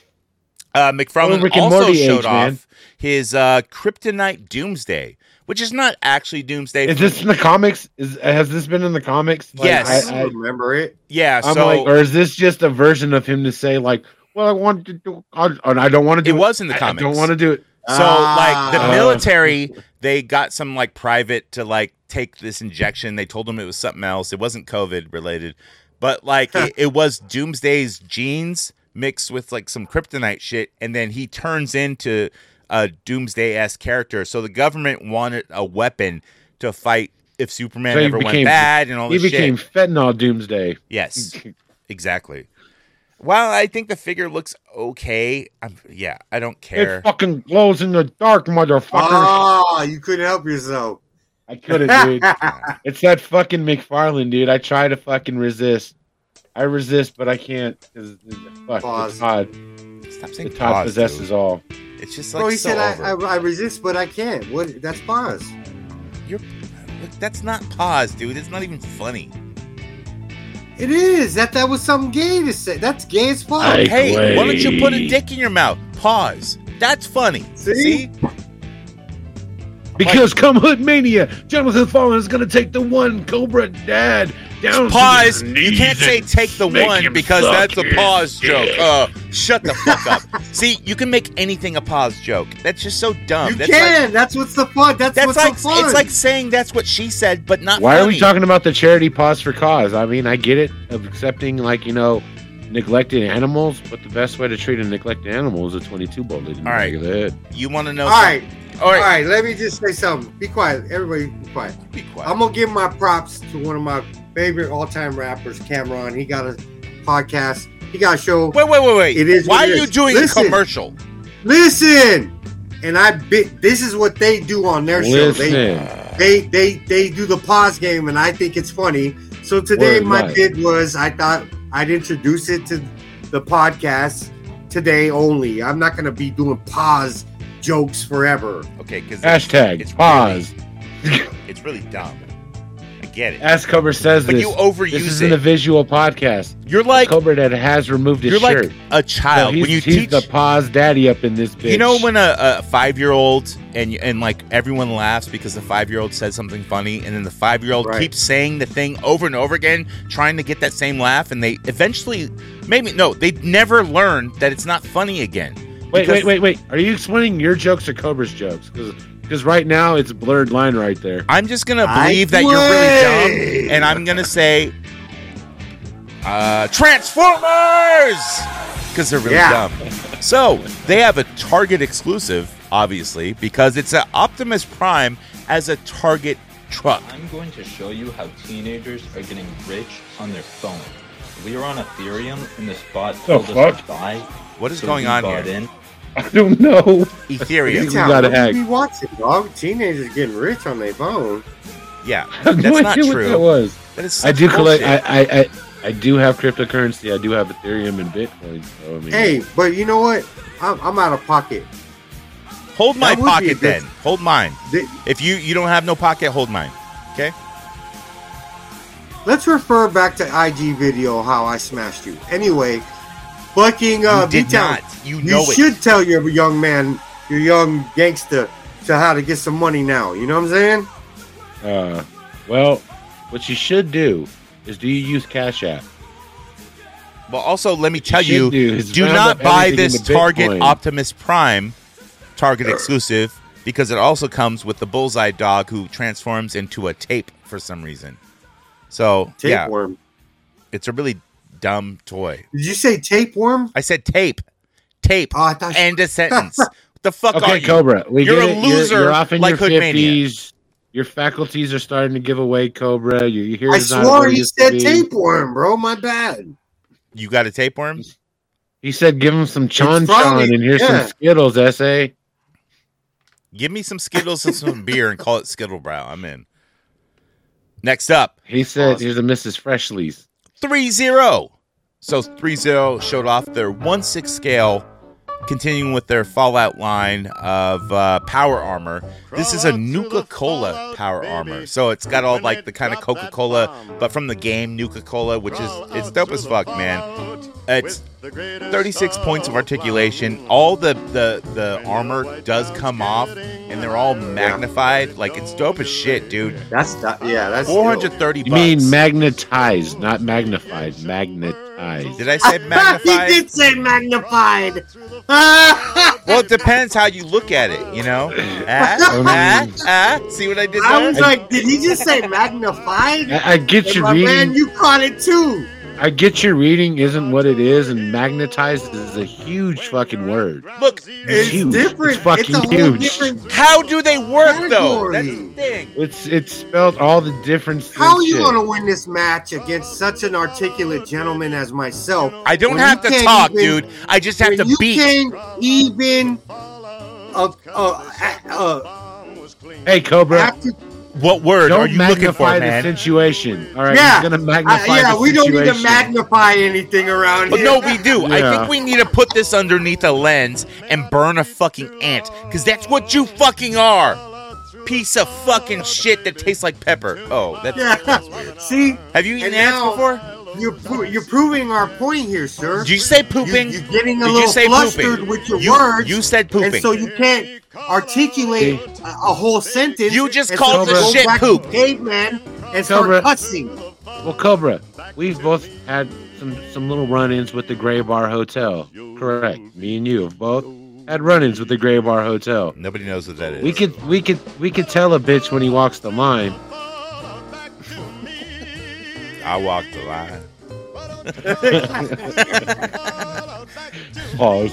Uh, McFarlane Oh, Rick and also Morty showed age, off man. his uh, Kryptonite Doomsday, which is not actually Doomsday. Is this in the comics? Is has this been in the comics? Like, Yes. I I, don't remember it. yeah, I'm so like, or is this just a version of him to say like, well, I want to do, I, and I don't want to do It it. was in the I- comics. I don't want to do it. So like the Ah. military, they got some like private to like take this injection. They told them it was something else. It wasn't COVID related, but like it, it was Doomsday's genes mixed with like some kryptonite shit, and then he turns into a Doomsday-esque character. So the government wanted a weapon to fight if Superman So he ever went became- bad and all He this became shit. fentanyl Doomsday. Yes, exactly. Well, I think the figure looks okay. I'm, yeah, I don't care. It fucking glows in the dark, motherfucker. Ah, you couldn't help yourself. I couldn't, dude. It's that fucking McFarlane, dude. I try to fucking resist. I resist, but I can't. Cause, fuck, Pause. the Todd. Stop The saying Todd pause, possesses dude. all. It's just like Bro, he so said I, over. I I resist, but I can't. What? That's pause. You're, look, that's not pause, dude. It's not even funny. It is. That that was something gay to say. That's gay as fuck. I- Hey, why don't you put a Wait. dick in your mouth? Pause. That's funny. See? See? Because come Hood Mania, Jonathan Fallen is gonna take the one Cobra Dad down. to Pause. their You knees can't say and take the make one him because suck that's a his pause joke. dick. Uh, shut the fuck up. See, you can make anything a pause joke. That's just so dumb. You that's can. Like, that's what's the fun. That's, that's what's like so fun. it's like saying that's what she said, but not. Why funny. are we talking about the charity Pause for Cause? I mean, I get it of accepting, like, you know, neglected animals, but the best way to treat a neglected animal is a twenty-two bullet in the All back right. of the head. You want to know? All right. something? All All right. right. Let me just say something. Be quiet. Everybody, be quiet. Be quiet. I'm gonna give my props to one of my favorite all-time rappers, Cameron. He got a podcast. He got a show. Wait, wait, wait, wait. It is Why what are it you is. doing Listen. a commercial? Listen, and I bit. This is what they do on their show. They Listen, they they they do the pause game, and I think it's funny. So today, Word my life. bid was I thought I'd introduce it to the podcast today only. I'm not gonna be doing pause jokes forever. Okay, because hashtag it's pause. Really, it's really dumb. I get it. As Cobra says But this, you overuse this it. isn't a visual podcast. You're like Cobra Dad has removed his you're shirt. like a child So he's, when you he's teach. the pause daddy up in this bitch. You know when a, a five year old and and like everyone laughs because the five year old said something funny, and then the five year old Right. keeps saying the thing over and over again, trying to get that same laugh, and they eventually maybe no, they never learn that it's not funny again. Wait, Because- wait, wait, wait. Are you explaining your jokes or Cobra's jokes? Because right now it's a blurred line right there. I'm just gonna I believe that you're really dumb, and I'm gonna say uh, Transformers because they're really Yeah. dumb. So they have a Target exclusive, obviously, because it's an Optimus Prime as a Target truck. I'm going to show you how teenagers are getting rich on their phone. We are on Ethereum, and the spot The told us fuck? to buy. What is so going we on bought here? in. I don't know. Ethereum. We B-Town, gotta what hack. you be watching, dog? Teenagers getting rich on their phone. Yeah, I have that's no not idea what true. that was. That is I such do collect. bullshit. I, I, I, I do have cryptocurrency. I do have Ethereum and Bitcoin. So I mean, Hey, but you know what? I'm, I'm out of pocket. Hold my that would be a pocket good- then. Hold mine. Th- If you you don't have no pocket, hold mine. Okay. Let's refer back to I G video how I smashed you. Anyway, fucking uh, You did B-Town, not. You You know it. should tell your young man, your young gangster, to how to get some money now. You know what I'm saying? uh, well, what you should do is, do you use Cash App? Well, also let me tell you you, should do is do round not up buy everything this into Target Bitcoin. Optimus Prime Target exclusive because it also comes with the Bullseye dog who transforms into a tape for some reason. So yeah, Tapeworm. it's a really dumb toy. Did you say tapeworm? I said tape, tape, Oh, I thought. end a sentence. What the fuck are Okay, you? Cobra. We You're get a it. You're- loser You're, off in like your Hoodmania. fifties. Your faculties are starting to give away, Cobra. Your, your I hearing's not swore what it he used to said be. tapeworm, bro. My bad. You got a tapeworm? He said, "Give him some Chon probably- Chon and here's yeah. some Skittles." S A. Give me some Skittles and some beer and call it Skittlebrow. I'm in. Next up, He said, "Here's a Missus Freshly's." three zero. So three zero showed off their one six scale, continuing with their Fallout line of uh, power armor. This is a Nuka-Cola power armor. So it's got all like the kind of Coca-Cola, but from the game Nuka-Cola, which is it's dope as fuck, man. It's thirty-six points of articulation. All the, the, the armor does come off, and they're all magnified. Like, it's dope as shit, dude. That's that. Yeah, that's four hundred thirty You bucks. mean magnetized, not magnified. Magnetized. Did I say he magnified? did say magnified. Well, it depends how you look at it, you know? Ah, ah, ah. See what I did I there? was like, did he just say magnified? I, I get Hey, your my reading. man, you caught it too. I get your reading isn't what it is, and magnetized is a huge fucking word. Look, It's huge. different. It's fucking a whole huge. different. how do they work, though? Category. That's the thing. It's it's spelled all the different. How are you shit. going to win this match against such an articulate gentleman as myself? I don't when have you to can't talk, even- dude. I just have when to you beat. can't even. Uh, uh, uh, Hey, Cobra. after, What word are Don't you looking for, magnify the man? situation. All right, Yeah. he's gonna uh, magnify yeah, the we don't need to situation. magnify anything around But here. no, we do. I Yeah. think we need to put this underneath a lens and burn a fucking ant. Because that's what you fucking are. Piece of fucking shit that tastes like pepper. Oh, that's. Yeah. See, Have you eaten And ants now- before? you're pro- you're proving our point here, sir. Did you say pooping? You, are getting a Did you little say flustered pooping? with your You- words. you said pooping. And so you can't articulate a, a whole sentence. You just and called so the you go shit back poop. to caveman and start Cobra. cussing. Well, Cobra, we've both had some some little run-ins with the Gray Bar Hotel. Correct. Me and you have both had run-ins with the Gray Bar Hotel. Nobody knows what that is. We could we could we could tell a bitch when he walks the line. I walked the line. Pause.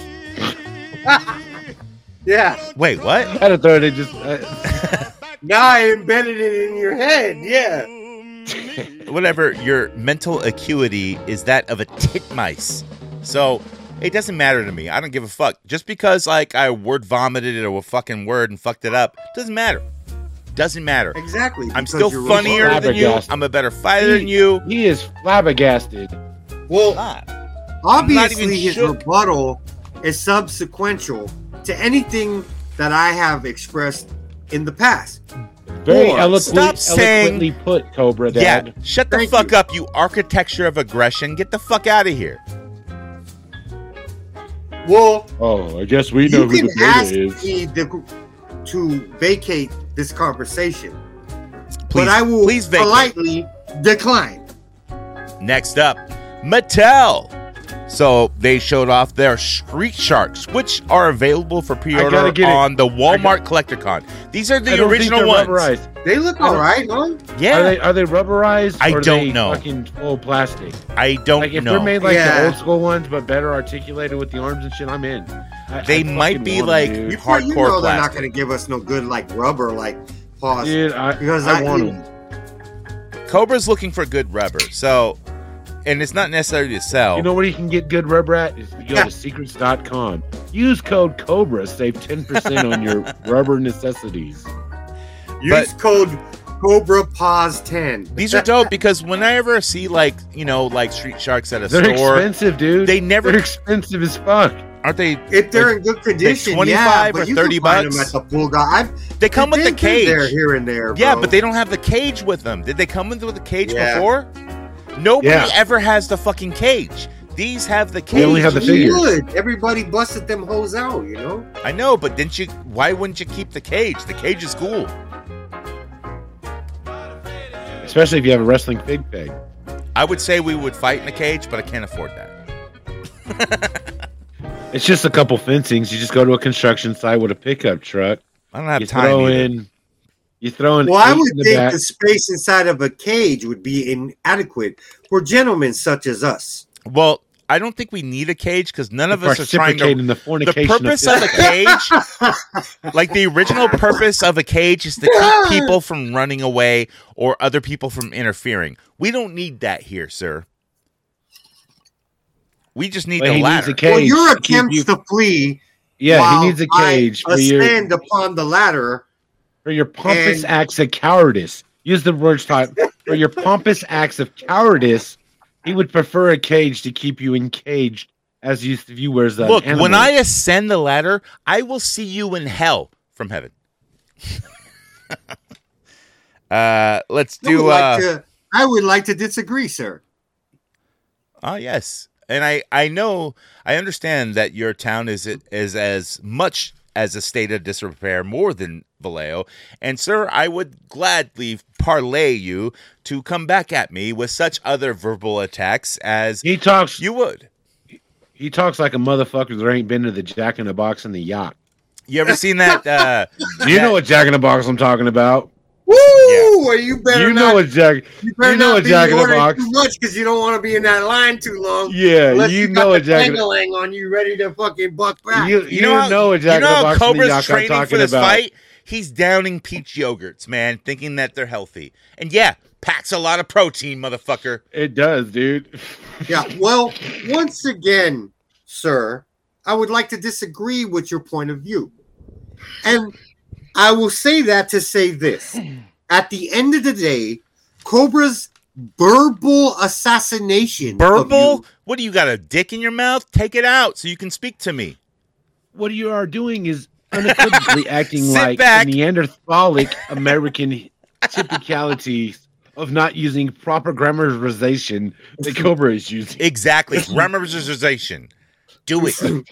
Yeah. Wait, what? I had to throw it in just. Uh, Now I embedded it in your head. Yeah. Whatever, your mental acuity is that of a titmice. So it doesn't matter to me. I don't give a fuck. Just because like I word vomited it or a fucking word and fucked it up, doesn't matter. Doesn't matter. Exactly. I'm because still you're funnier robust. than you. Flabbergasted. I'm a better fighter than you. he is flabbergasted. Well, Ah, obviously even his shook. rebuttal is subsequential to anything that I have expressed in the past. Very Or- eloquently, Stop saying- eloquently put, Cobra yeah, Dad. shut the Thank fuck you. up, you architecture of aggression. Get the fuck out of here. Well, Oh, I guess we know you who can the ask beta is. me to, to vacate this conversation, Please, but I will please vacate. politely decline. Next up, Mattel. So they showed off their Street Sharks, which are available for pre-order get it. on the Walmart got- Collector-Con. These are I the don't think original they're ones. rubberized. They look I don't- all right, huh? Yeah, Are they are they rubberized? I or are don't they know. Fucking full plastic. I don't Like if know. they're made like Yeah. the old school ones, but better articulated with the arms and shit, I'm in. I, They I might fucking be want 'em, like- dude. You, Hardcore you know they're not plastic. going to give us no good like rubber, like pause. Dude, I, because I, I, want you- them. Cobra's looking for good rubber. So, and it's not necessarily to sell. You know where you can get good rubber at? Is you go to secrets dot com. Use code COBRA, save ten percent on your rubber necessities. use code Cobra Pause ten. These are dope because when I ever see like you know like Street Sharks at a They're store, expensive, dude. they never- They're expensive as fuck. aren't they? If they're like, in good condition, twenty-five yeah, or but you thirty can find bucks? them at the pool guy. I've, They come with the they've been cage. there here and there. Yeah, bro. but they don't have the cage with them. Did they come with with the cage Yeah. before? Nobody Yeah. ever has the fucking cage. These have the cage. They only have the You figures. would. Everybody busted them hoes out, you know. I know, but didn't you? Why wouldn't you keep the cage? The cage is cool. Especially if you have a wrestling fig peg. I would say we would fight in a cage, but I can't afford that. It's just a couple fencings. You just go to a construction site with a pickup truck. I don't have You time. throw either. in. You throw in. Well, I eight would in the think back. the space inside of a cage would be inadequate for gentlemen such as us. Well, I don't think we need a cage because none of us are trying to. Reciprocating the fornication. The purpose of of a cage, like the original purpose of a cage, is to keep people from running away or other people from interfering. We don't need that here, sir. We just need Well, the he ladder. needs a cage. Well, your to keep attempts you- to flee. Yeah, while he needs a cage I for your ascend upon the ladder. for your pompous and- acts of cowardice. Use the words type for your pompous acts of cowardice. He would prefer a cage to keep you encaged, as you view as an Look, animal. when I ascend the ladder, I will see you in hell from heaven. uh, let's I would, do. like Uh, to, I would like to disagree, sir. oh yes, and I I know I understand that your town is is as much as a state of disrepair more than Vallejo, and sir, I would gladly parlay you to come back at me with such other verbal attacks as he talks, you would. he talks like a motherfucker that ain't been to the Jack in the Box and the yacht. You ever seen that? Uh, You know what Jack in the Box I'm talking about. Woo! Yeah. Well, you better You not. know what Jack. you better you know not what be Jack in the ordering Box. too much because you don't want to be in that line too long. Yeah, Unless you you, know got what the Jack in the dangling on you, ready to fucking buck back. You, You know, how, know what Jack you know in the how Box and the Cobra's yacht I'm training for talking this about. fight? He's downing peach yogurts, man, thinking that they're healthy. And yeah, packs a lot of protein, motherfucker. It does, dude. Yeah, well, once again, sir, I would like to disagree with your point of view. And I will say that to say this. At the end of the day, Cobra's verbal assassination. of Burble? you- What do you got, a dick in your mouth? Take it out so you can speak to me. What you are doing is unequivocally acting Sit like back. a Neanderthalic American typicality of not using proper grammarization that Cobra is using. Exactly. Grammarization. Do it.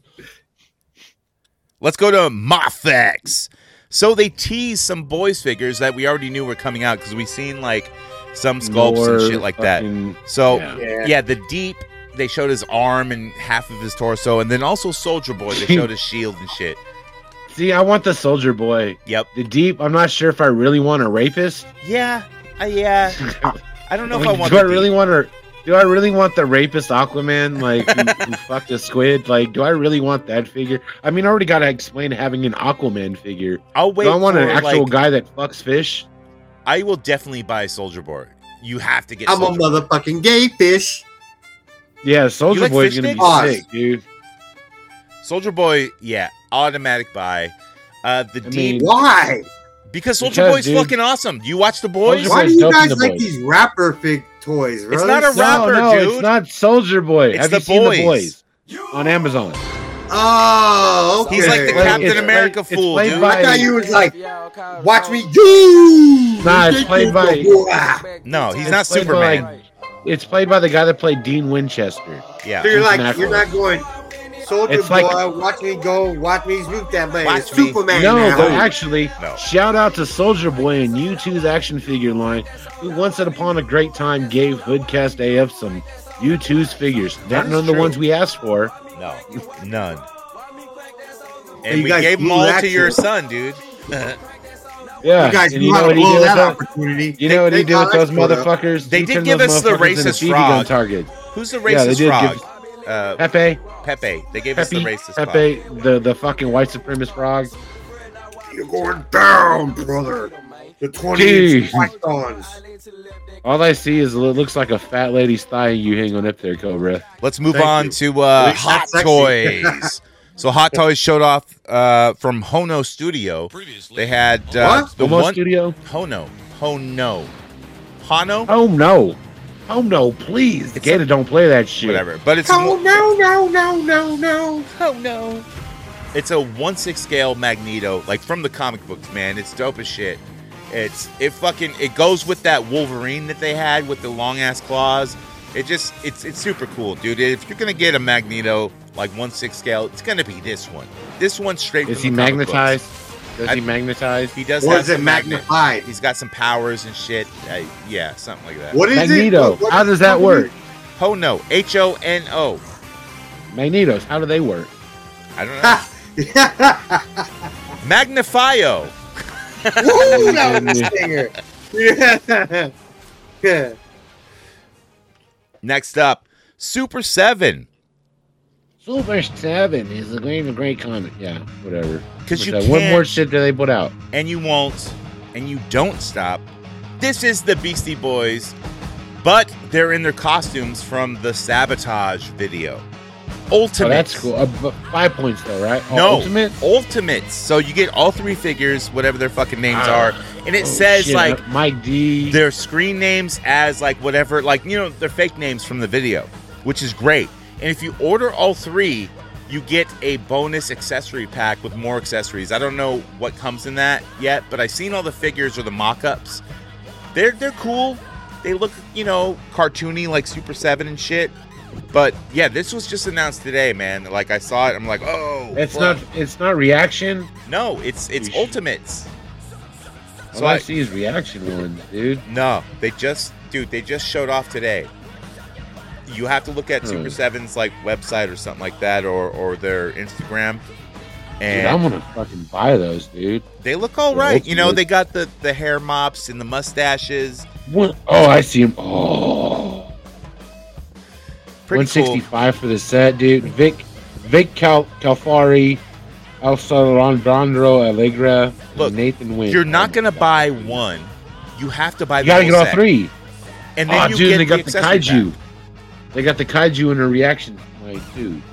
Let's go to Mofex. So they teased some boys figures that we already knew were coming out because we've seen like some sculpts More and shit like that. fucking- So yeah. Yeah. yeah, the Deep, they showed his arm and half of his torso, and then also Soldier Boy, they showed his shield and shit. See, I want the Soldier Boy. Yep. The Deep, I'm not sure if I really want a rapist. Yeah, uh, yeah. I don't know if I Like, want. do I the really Deep. want to? Do I really want the rapist Aquaman, like who, who fucked a squid? Like, do I really want that figure? I mean, I already got to explain having an Aquaman figure. I'll wait. Do I want for, an actual like, guy that fucks fish? I will definitely buy Soldier Boy. You have to get. I'm a Soldier Boy. motherfucking gay fish. Yeah, Soldier like Boy fish is gonna be sticks? sick, dude. Soldier Boy, yeah, automatic buy. Uh, the I Deep, mean- Why? because Soldier Because, Boy's dude. fucking awesome. Do you watch the boys? Soldier Why Boy's do you dope in guys the like boys. these rapper fig toys? Really? not a rapper, no, no, dude. it's not Soldier Boy. It's Have the you seen boys. the boys on Amazon? Oh, okay. He's like the Like, Captain it's America played- it's fool, played dude. by- I thought you was like, watch me do. Nah, it's played by- No, he's not It's played by, Superman. like, it's played by the guy that played Dean Winchester. yeah. So you're like, Natural. you're not going, Soldier It's like- Boy, watch me go, watch me swoop that man. Watch It's me. Superman No, now. but actually, No. shout out to Soldier Boy and U two's action figure line, who once upon a great time gave Hoodcast A F some U two's figures. That Not is none of the true. ones we asked for. No, none. Hey, And you we guys gave them blew all that to your shit. son, dude. Yeah. You guys and knew you know how what to he blow did with that those? opportunity. You know what he Thank did with God those I showed up. motherfuckers? They He did turned give those us the motherfuckers into racist B B gun frog. targets. Who's the Yeah, they racist did frog? give- Uh, Pepe. Pepe. They gave us the Pepe. racist frog. Pepe, the, the fucking white supremacist frog. You're going down, brother. The twenty Jeez. inch pythons. All I see is it looks like a fat lady's thigh you hang on up there, Cobra. Let's move Thank on you. to uh, least Hot that's sexy. Toys. So Hot Toys showed off uh, from Hono Studio. They had uh, What? the Homo one Studio? Hono, Hono, Hano, Oh no. Oh no, please. It's Gator a- don't play that shit. whatever. But it's Oh, mo- no, no, no, no, no. Oh no. It's a one six scale Magneto, like from the comic books, man. It's dope as shit. It's it fucking it goes with that Wolverine that they had with the long ass claws. It just it's it's super cool, dude. If you're gonna get a Magneto like one six scale, it's gonna be this one. This one straight Is from he the comic books. magnetized? Does I- he magnetize? He does Or have is it some magnet- magnified? He's got some powers and shit. Uh, yeah, something like that. What is Magneto. it? What- what How is does the that company? work? Hono, H O N O. Magnetos, how do they work? I don't know. Magnifio. Woo, that was a stinger. Yeah. Yeah. Next up, Super seven. Super Seven is a great, a great comic. Yeah, whatever. 'Cause you Super seven. What can't- more shit do they put out? And you won't, and you don't stop. This is the Beastie Boys, but they're in their costumes from the Sabotage video. Ultimate. Oh, that's cool. Uh, but five points though, right? Oh, No, Ultimate. Ultimates. So you get all three figures, whatever their fucking names Ah. are, and it Oh, says shit, like uh, Mike D. their screen names as like whatever, like you know, their fake names from the video, which is great. And if you order all three, you get a bonus accessory pack with more accessories. I don't know what comes in that yet, but I've seen all the figures or the mock-ups. They're they're cool. They look, you know, cartoony like Super seven and shit. But yeah, this was just announced today, man. Like I saw it, I'm like, oh, It's fuck. not. It's not reaction. No, it's it's You sh- Ultimates. All So I, I- see is reaction ones, dude. No, they just, dude, they just showed off today. You have to look at Hmm. Super seven's like website or something like that, or or their Instagram, Dude, and I'm gonna fucking buy those, dude. they look all Yeah, right. You know, hopefully. they got the the hair mops and the mustaches. What? Oh, I see him. Oh, Pretty one sixty-five for the set, dude. Vic, Vic Cal Calfari, Alessandro Allegra, Look, and Nathan Wynn. cool. You're not Oh, gonna my buy God. one. You have to buy. You the gotta whole get all set. three. And then Oh, you dude, get they got the, accessory kaiju. pack. They got the kaiju in a reaction way too.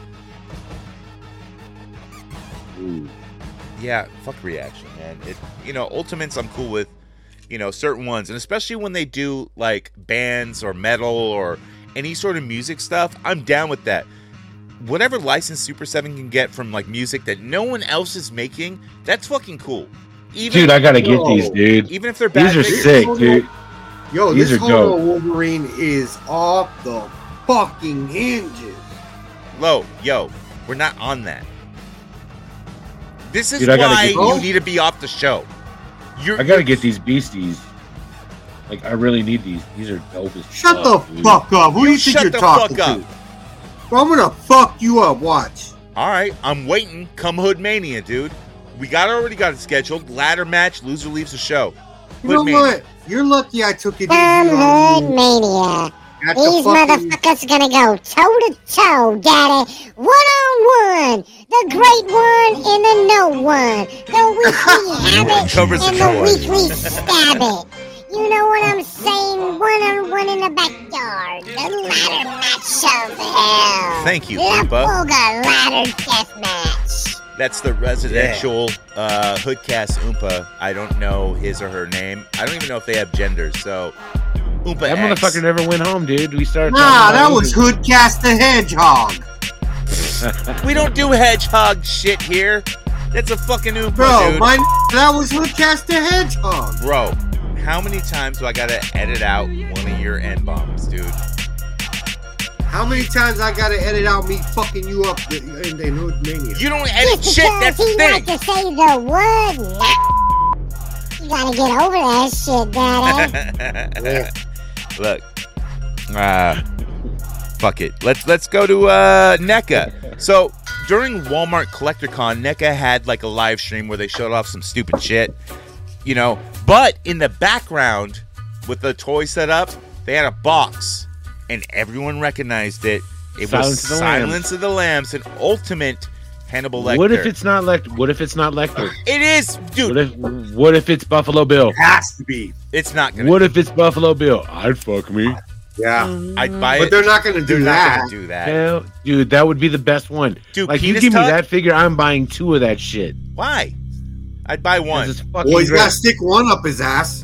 Ooh. Yeah, fuck reaction, man. It, you know, Ultimates I'm cool with, you know, certain ones, and especially when they do like bands or metal or any sort of music stuff, I'm down with that. Whatever license Super seven can get from like music that no one else is making, that's fucking cool. Even Dude, I gotta get Whoa. these, dude. even if they're bad, These are figures. sick, dude. Yo, These this are Homo dope. Wolverine is off the fucking hinges. Low, yo, we're not on that. This is Dude, I gotta why get you these. need to be off the show. You're, I gotta get these beasties. Like, I really need these. These are dope as Shut fuck, the dude. fuck up. Who You you think shut you're the talking fuck to? Bro, I'm gonna fuck you up. Watch. All right, I'm waiting. Come Hood Mania, dude. We got already got it scheduled. Ladder match. Loser leaves the show. You know Hood Mania. what? You're lucky I took it easy Come on Hood you. Mania. At the These fucking- motherfuckers gonna go toe to toe, daddy. One on one. The great one and the no one. The weekly habit Covers the and no the one. weekly stab it. You know what I'm saying? One on one in the backyard. The ladder match of hell. Thank you, La Oompa. Fuga ladder death match. That's the residential uh, Hoodcast Oompa. I don't know his or her name. I don't even know if they have genders. So, Oompa That X. motherfucker never went home, dude. We started. Nah, talking that about was Uber. Hoodcast the Hedgehog. We don't do hedgehog shit here. That's a fucking Oompa, Bro, dude. my that was Hoodcast the Hedgehog. Bro, how many times do I gotta edit out one of your N bombs, dude? How many times I gotta edit out me fucking you up in, in, in Hood Mania? You don't edit Just shit. because That's the he thing. like to say the word. Nah. You gotta get over that shit, daddy. Look, uh, fuck it. Let's let's go to uh, NECA. So during Walmart CollectorCon, NECA had like a live stream where they showed off some stupid shit, you know. But in the background, with the toy set up, they had a box, and everyone recognized it. It Silence was of the Silence Lambs. of the Lambs, an ultimate Hannibal Lecter. What if it's not Lecter? What if it's not Lecter? It is, dude. What if, what if it's Buffalo Bill? It has to be. It's not gonna. What if it's Buffalo Bill? I'd fuck me. Yeah. I'd buy it. But they're not going to They're do not that. gonna do that. Hell, dude, that would be the best one. Dude, like you penis give me tuck? that figure, I'm buying two of that shit. Why? I'd buy one. It's fucking Well, he's great. got to stick one up his ass.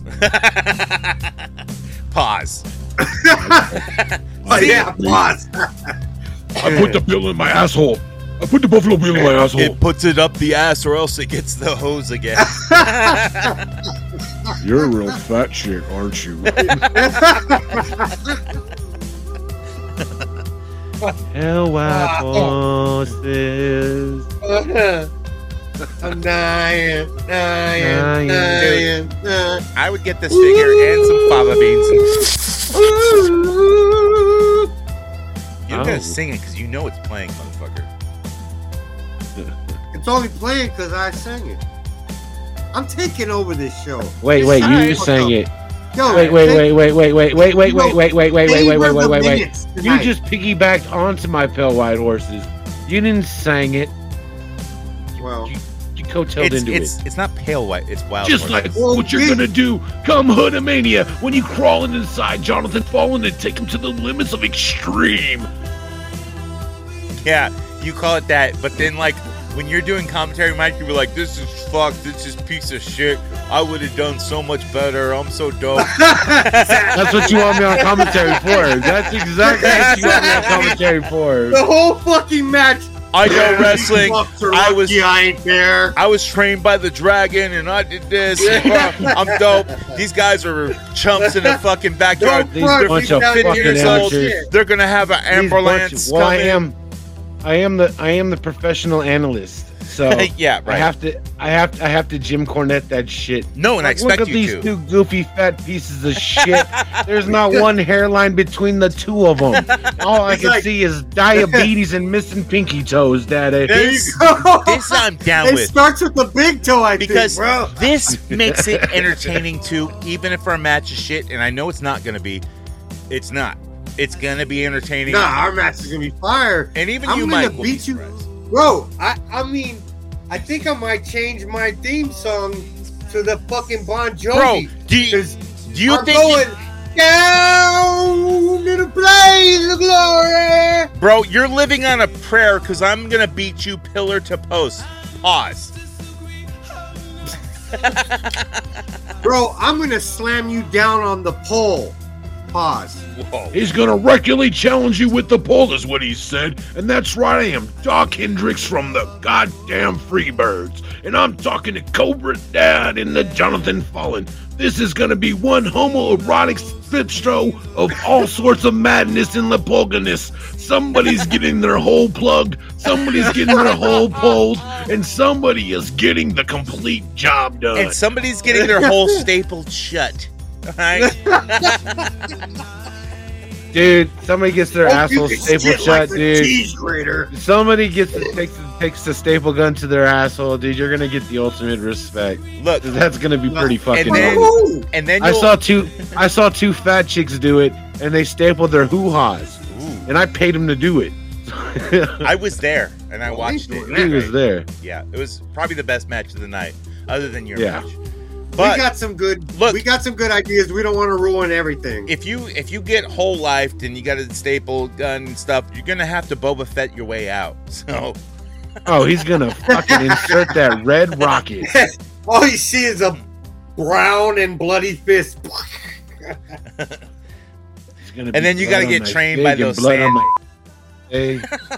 Pause. Oh, yeah, pause. I put the bill in my asshole. I put the Buffalo Bill in my asshole. It puts it up the ass, or else it gets the hose again. You're a real fat chick, aren't you? Hell, white horses. I'm dying, dying, Dying. dying, dying. I would get this figure and some fava beans. You're Oh. gonna sing it because you know it's playing, motherfucker. It's only playing because I sang it. I'm taking over this show. Wait, Just wait, shut you the just fuck sang up. it. Yo, Wait, wait, they- wait, wait, wait, wait, wait, wait, You know, wait, wait, wait, wait, they wait, wait, were wait, the wait, wait. minutes You tonight. just piggybacked onto my pale white horses. You didn't sang it. Well, You, you coattailed It's into it's it. it's not pale white. It's wild. Just horse. like Well, what you're big- gonna do come Hoodamania when you crawl inside Jonathan Fallen and take him to the limits of extreme. Yeah, you call it that, but then like when you're doing commentary, Mike, you be like, "This is fucked. This is piece of shit. I would have done so much better. I'm so dope." That's what you want me on commentary for. That's exactly what you want me on commentary for. the whole fucking match. I know wrestling. Fucks are I was lucky I ain't there. I was trained by the dragon, and I did this. I'm dope. These guys are chumps in the fucking backyard. Don't These front, bunch you of got fucking years old. amateurs. They're gonna have an These ambulance. bunch- Well, I come in. am, I am the, I am the professional analyst. So Yeah, I right. have to, I have, to, I have to Jim Cornette that shit. No, and I Like, look expect at you these to. two goofy fat pieces of shit. There's not one hairline between the two of them. All I It's can like- see is diabetes and missing pinky toes, Daddy. There you This- go. This I'm down It with. starts with the big toe, I Because think, bro. this makes it entertaining too, even if our match is shit, and I know it's not gonna be. It's not. It's gonna be entertaining. Nah, our match is gonna be fire. And even I'm you, gonna Mike, will be beat you, surprised. bro. I, I mean, I think I might change my theme song to the fucking Bon Bro, Jovi. do you, 'Cause do you I'm think? going down to the place of glory. Bro, you're living on a prayer because I'm gonna beat you pillar to post. Pause. Bro, I'm gonna slam you down on the pole. Pause. Whoa. He's gonna regularly challenge you with the pole, is what he said. And that's right, I am Doc Hendricks from the goddamn Freebirds. And I'm talking to Cobra Dad in the Jonathan Fallen. This is gonna be one homoerotic strip show of all sorts of madness and lepolganess. Somebody's getting their hole plugged, somebody's getting their hole pulled, and somebody is getting the complete job done. And somebody's getting their hole stapled shut. Alright? Dude, somebody gets their Oh, you asshole can stapled shit shut, like the dude. cheese grater. Somebody gets takes takes the staple gun to their asshole, dude. You're gonna get the ultimate respect. Look, 'Cause that's gonna be pretty fucking. and then, dope. Woo! and then I you'll, saw two. I saw two fat chicks do it, and they stapled their hoo ha's, Ooh, and I paid them to do it. I was there and I Well, watched he's it. doing He was there. Yeah, it was probably the best match of the night, other than your Yeah. match. We But got some good. look- we got some good ideas. We don't want to ruin everything. if you if you get whole lifed and you got a staple gun and stuff, you're gonna have to Boba Fett your way out. So Oh, he's gonna fucking insert that red rocket. All you see is a brown and bloody fist. It's gonna And then be you gotta blood get on my trained pig by and those blood on sand- my- Hey,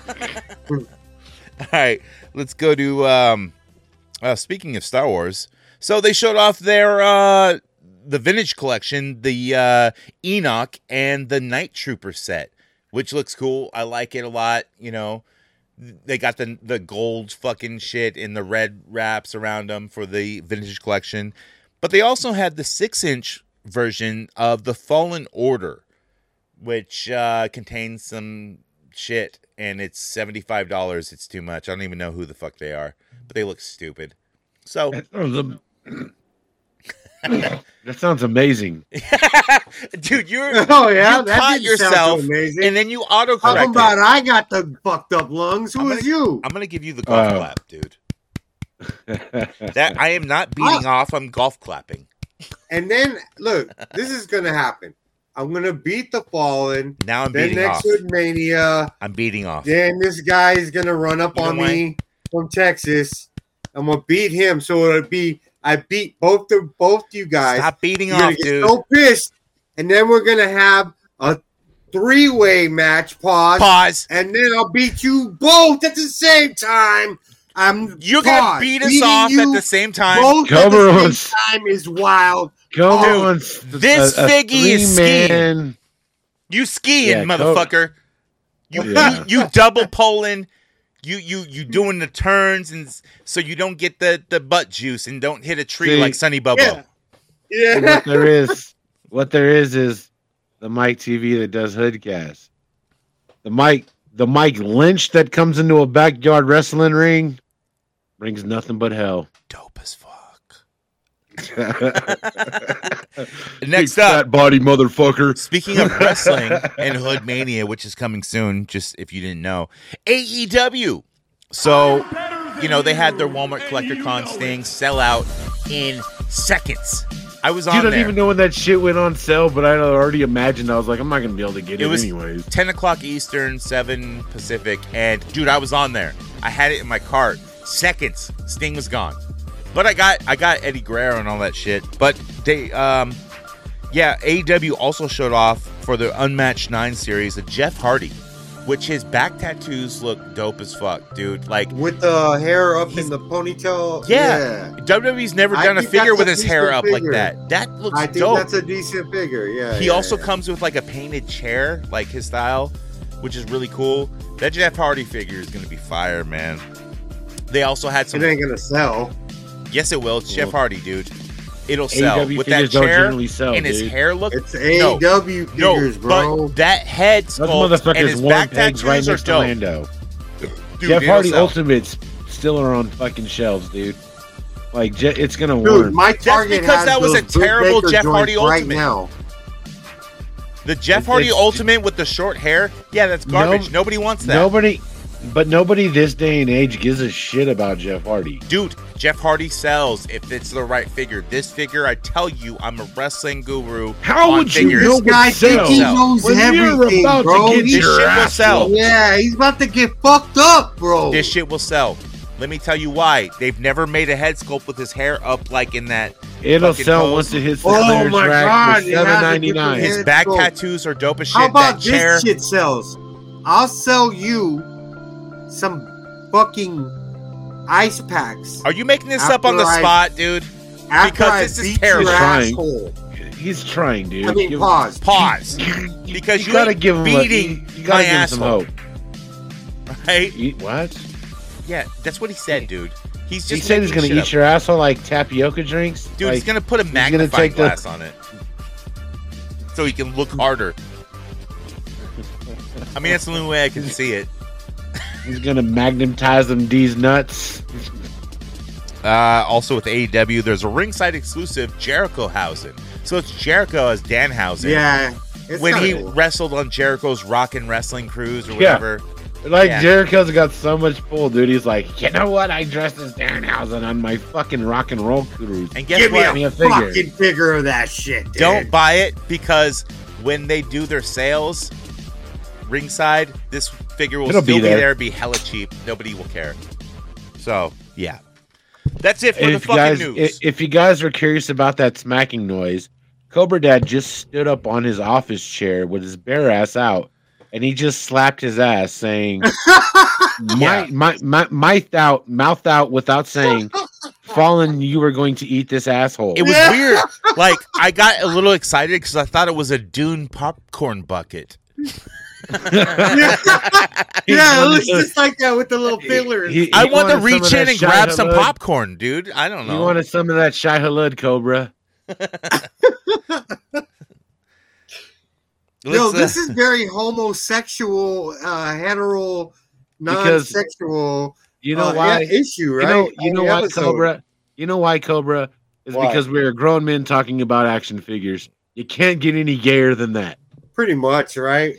all right, let's go to um uh, speaking of Star Wars. So they showed off their uh the vintage collection, the uh Enoch and the Night Trooper set, which looks cool. I like it a lot, you know. They got the the gold fucking shit in the red wraps around them for the vintage collection. But they also had the six inch version of the Fallen Order, which uh, contains some shit, and it's seventy-five dollars. It's too much. I don't even know who the fuck they are, but they look stupid. So, that sounds amazing, dude. You're oh yeah, you that caught didn't sound yourself, so amazing. and then you autocorrected. Talking about I got the fucked up lungs. Who is you? I'm gonna give you the golf Uh. clap, dude. That I am not beating off. I'm golf clapping. And then look, this is gonna happen. I'm gonna beat the Fallen. Now I'm then beating next off. Hood Mania. I'm beating off. Then this guy is gonna run up You know on why? me from Texas. I'm gonna beat him. So it'll be I beat both the both you guys. Stop beating You're gonna off, get dude. so pissed, and then we're gonna have a three-way match. Pause. Pause. And then I'll beat you both at the same time. I'm You're gonna pause. beat us Beating off you at the same time. Both at Cobra the was- same time is wild. Come Oh, on, this Figgy is skiing. three-man- You skiing, Yeah, motherfucker. You, Yeah. you you double poling. You you you doing the turns, and s- so you don't get the, the butt juice and don't hit a tree See, like Sonny Bobo. Yeah. Yeah. what there is, what there is, is the Mike T V that does Hoodcast. The Mike, the Mike Lynch that comes into a backyard wrestling ring brings nothing but hell. Dope as fuck. Big Next up, fat body motherfucker. speaking of wrestling and Hood Mania, which is coming soon, just if you didn't know, A E W. So, you know, they had their Walmart Collector Con thing sell out in seconds. I was on You don't there. even know when that shit went on sale, but I already imagined. I was like, I'm not gonna be able to get it, It was anyways. ten o'clock Eastern, seven Pacific, and dude, I was on there. I had it in my cart. Seconds, Sting was gone. But I got I got Eddie Guerrero and all that shit. But they, um, yeah, A E W also showed off for the Unmatched Nine series of Jeff Hardy, which his back tattoos look dope as fuck, dude. Like, With the hair up He's- in the ponytail. yeah, W W E's never I done a think figure that's with a his hair decent up like figure. that. That looks I think dope. that's a decent figure. Yeah. He yeah, also yeah. comes with like a painted chair, like his style, which is really cool. That Jeff Hardy figure is gonna be fire, man. They also had some. It ain't gonna sell. Yes, it will. It's Jeff Well, Hardy, dude. It'll sell A E W with that figures don't chair generally sell, and his dude. hair look. It's A no, E W no, figures, bro. but that head Those sculpt and motherfuckers his warm back pegs tattoos right are next to dope. Lando. Dude, Jeff it'll Hardy sell. Ultimates still are on fucking shelves, dude. Like, Je- it's gonna Dude, warm. my Target because has that was a those Britt terrible Baker Jeff joints Hardy right Ultimate. now. The Jeff It's- Hardy it's- Ultimate with the short hair, yeah, that's garbage. No- Nobody wants that. Nobody, but nobody this day and age gives a shit about Jeff Hardy. Dude, Jeff Hardy sells if it's the right figure. This figure, I tell you, I'm a wrestling guru. How on would you figures. know This guy what think he sells? knows When you're everything, about bro. to get This your shit will ass sell. whooped. Yeah, he's about to get fucked up, bro. This shit will sell. Let me tell you why. They've never made a head sculpt with his hair up like in that. It'll fucking sell pose. once it hits the Oh clearance my rack God, for it has a seven different ninety nine. His head back sculpt. tattoos are dope as shit. How about that chair. this shit sells? I'll sell you some fucking ice packs. Are you making this up on the After I- spot, dude? After because I this is beat terrible. your Trying. asshole. He's trying, dude. I mean, Give- pause. Pause. Because you, you gotta ain't give him beating a, you, you gotta my give him some asshole, hope. right? Eat what? Yeah, that's what he said, dude. He's just He said he's making gonna shit eat up. your asshole like tapioca drinks. Dude, like, he's gonna put a gonna magnifying take the- glass on it, so he can look harder. I mean, that's the only way I can see it. He's gonna magnetize them these nuts. Uh, also with A E W, there's a ringside exclusive Jerichohausen. So it's Jericho as Danhausen. Yeah. It's When kinda he cool. wrestled on Jericho's Rockin' Wrestling Cruise or Yeah. whatever. Like Yeah. Jericho's got so much pull, dude. He's like, you know what? I dressed as Danhausen on my fucking rock and roll cruise. And guess Give me what? a, Me a figure. fucking figure of that shit, dude. Don't buy it because when they do their sales ringside, this figure will It'll still be be there. there, be hella cheap. Nobody will care. So, yeah. That's it for the If you fucking guys, news. i- if you guys were curious about that smacking noise, Cobra Dad just stood up on his office chair with his bare ass out, and he just slapped his ass, saying, Yeah. my, my, my, mouth out, mouth out, without saying, Fallen, you were going to eat this asshole. It was Yeah. weird. Like, I got a little excited because I thought it was a Dune popcorn bucket. Yeah, it looks just like that with the little fillers. He- I he wanted to wanted some reach of in that and Shai grab some Hulud. popcorn, dude. I don't You know. wanted some of that Shai Hulud, Cobra. No, Let's, uh, this is very homosexual, uh, hetero, non-sexual. You know uh, why? yeah, issue, right? You know, you On know the why, episode. Cobra? You know why, Cobra? Is Why? because we're grown men talking about action figures. You can't get any gayer than that. Pretty much, right?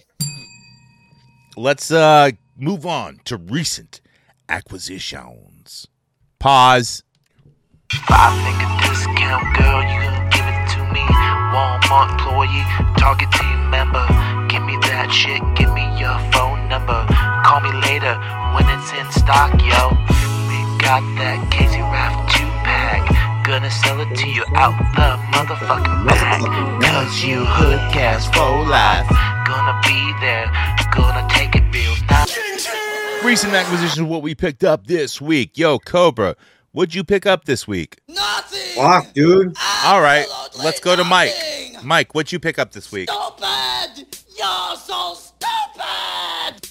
Let's uh move on to recent acquisitions. Pause. Five finger discount, girl, you gonna give it to me. Walmart employee, Target team member. Give me that shit, give me your phone number. Call me later when it's in stock, yo. We got that Casey Raft two pack. Gonna sell it to you out the motherfucking back. Cause you hoodcast for life. Gonna be there, gonna take it real nice. Recent acquisition of what we picked up this week. Yo, Cobra, what'd you pick up this week? Nothing. Fuck, dude. All right, let's go to Mike. nothing. Mike, what'd you pick up this week? Stupid. You're so stupid.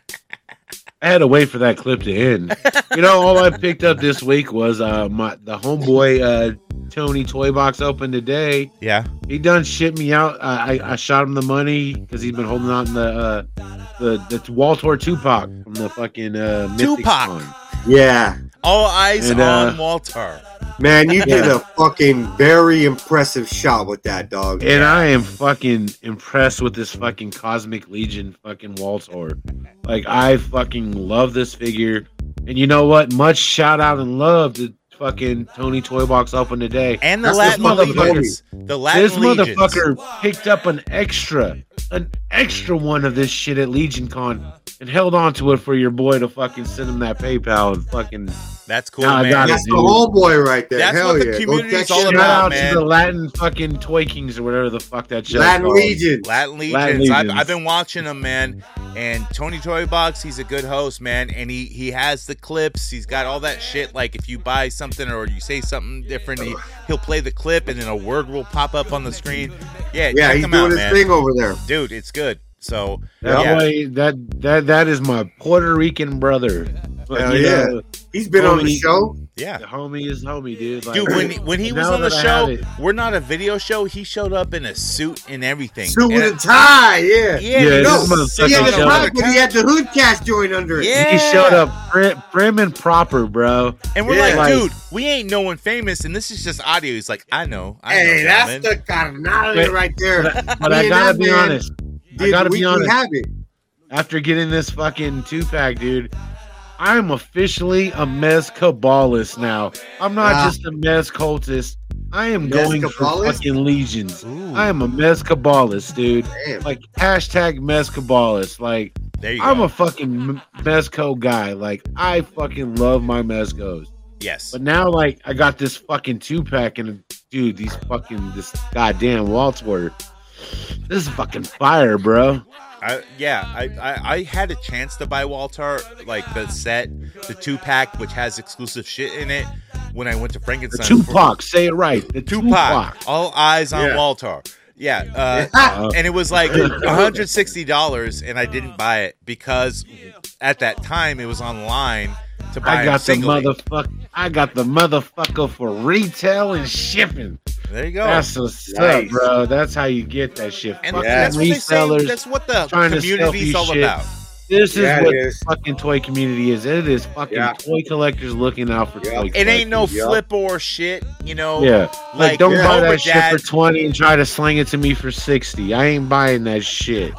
I had to wait for that clip to end. You know, all I picked up this week was uh my the homeboy uh Tony Toy Box open today. Yeah. He done shit me out. Uh, I I shot him the money because he's been holding out in the uh the the Waltor Tupac from the fucking uh Mythic Tupac. Con. Yeah. All eyes And, uh, on Walter. Man, you did Yeah. a fucking very impressive shot with that, dog. And I am fucking impressed with this fucking Cosmic Legion fucking Waltor. Like, I fucking love this figure. And you know what? Much shout out and love to fucking Tony Toy Box open today. And the That's Latin the motherfucker. Legions. The Latin This Legions. motherfucker picked up an extra, an extra one of this shit at Legion Con and held on to it for your boy to fucking send him that PayPal and fucking That's cool, Nah, I man. got it. That's the homeboy right there. That's Hell what the yeah. Go community's check all shit shout about, out. out man. to the Latin fucking Toy Kings or whatever the fuck that shit. Latin Legion. Latin Legions. Latin I've, Legions. I've been watching him, man. And Tony Toy Box, he's a good host, man. And he, he has the clips. He's got all that shit. Like, if you buy something or you say something different, he, he'll play the clip and then a word will pop up on the screen. Yeah, Yeah, check he's him doing out, his man. thing over there. Dude, it's good. So, That yeah. boy, that that that is my Puerto Rican brother. But, Hell you yeah. know, He's been on the homie- show. Yeah. The homie is homie, dude. Like, Dude, when when he was now on the that I show, have it- we're not a video show. He showed up in a suit and everything. Suit And- with a tie, yeah. Yeah, Yeah, he No, this was motherfucker he had the showed tie, up. but he had the hood cast joint under it. Yeah. he showed up prim, prim and proper, bro. And we're Yeah. like, Like- dude, we ain't no one famous, and this is just audio. He's like, I know. I Hey, know, that's Gavin. the carnality But- right there. But, but Me I and gotta that be man honest. I did gotta the be weekly honest. habit. After getting this fucking two pack, dude, I'm officially a Mez Kabbalist now. I'm not Ah. just a Mez cultist. I am Mez going for Kabbalist? fucking legions. Ooh. I am a Mez Kabbalist, dude. Damn. Like hashtag Mez Kabbalist. Like There you I'm go. a fucking M- Mezco guy. Like I fucking love my Mezcos. yes. But now, like, I got this fucking two pack, and dude, these fucking this goddamn Waltz-Word. This is fucking fire, bro. I, yeah, I, I, I had a chance to buy Walter, like the set, the two pack, which has exclusive shit in it. When I went to The Frankenstein, Tupac, say it right. The Tupac, Tupac. all eyes on Yeah. Walter. Yeah, uh, Uh, and it was like one hundred sixty dollars, and I didn't buy it because at that time it was online to buy I them got the singly. motherfucker. I got the motherfucker for retail and shipping. There you go. That's what's Nice. up, bro. That's how you get that shit. and Fucking that's what they say. resellers. That's what the trying to community's sell all you shit. about. This is Yeah, it what is. the fucking toy community is. It is fucking Yeah. toy collectors looking out for Yeah. toy It ain't no collectors. Yeah. flip or shit, you know. Yeah, like, Like, don't yeah. buy Cobra that shit Dad- for twenty and try to sling it to me for sixty. I ain't buying that shit.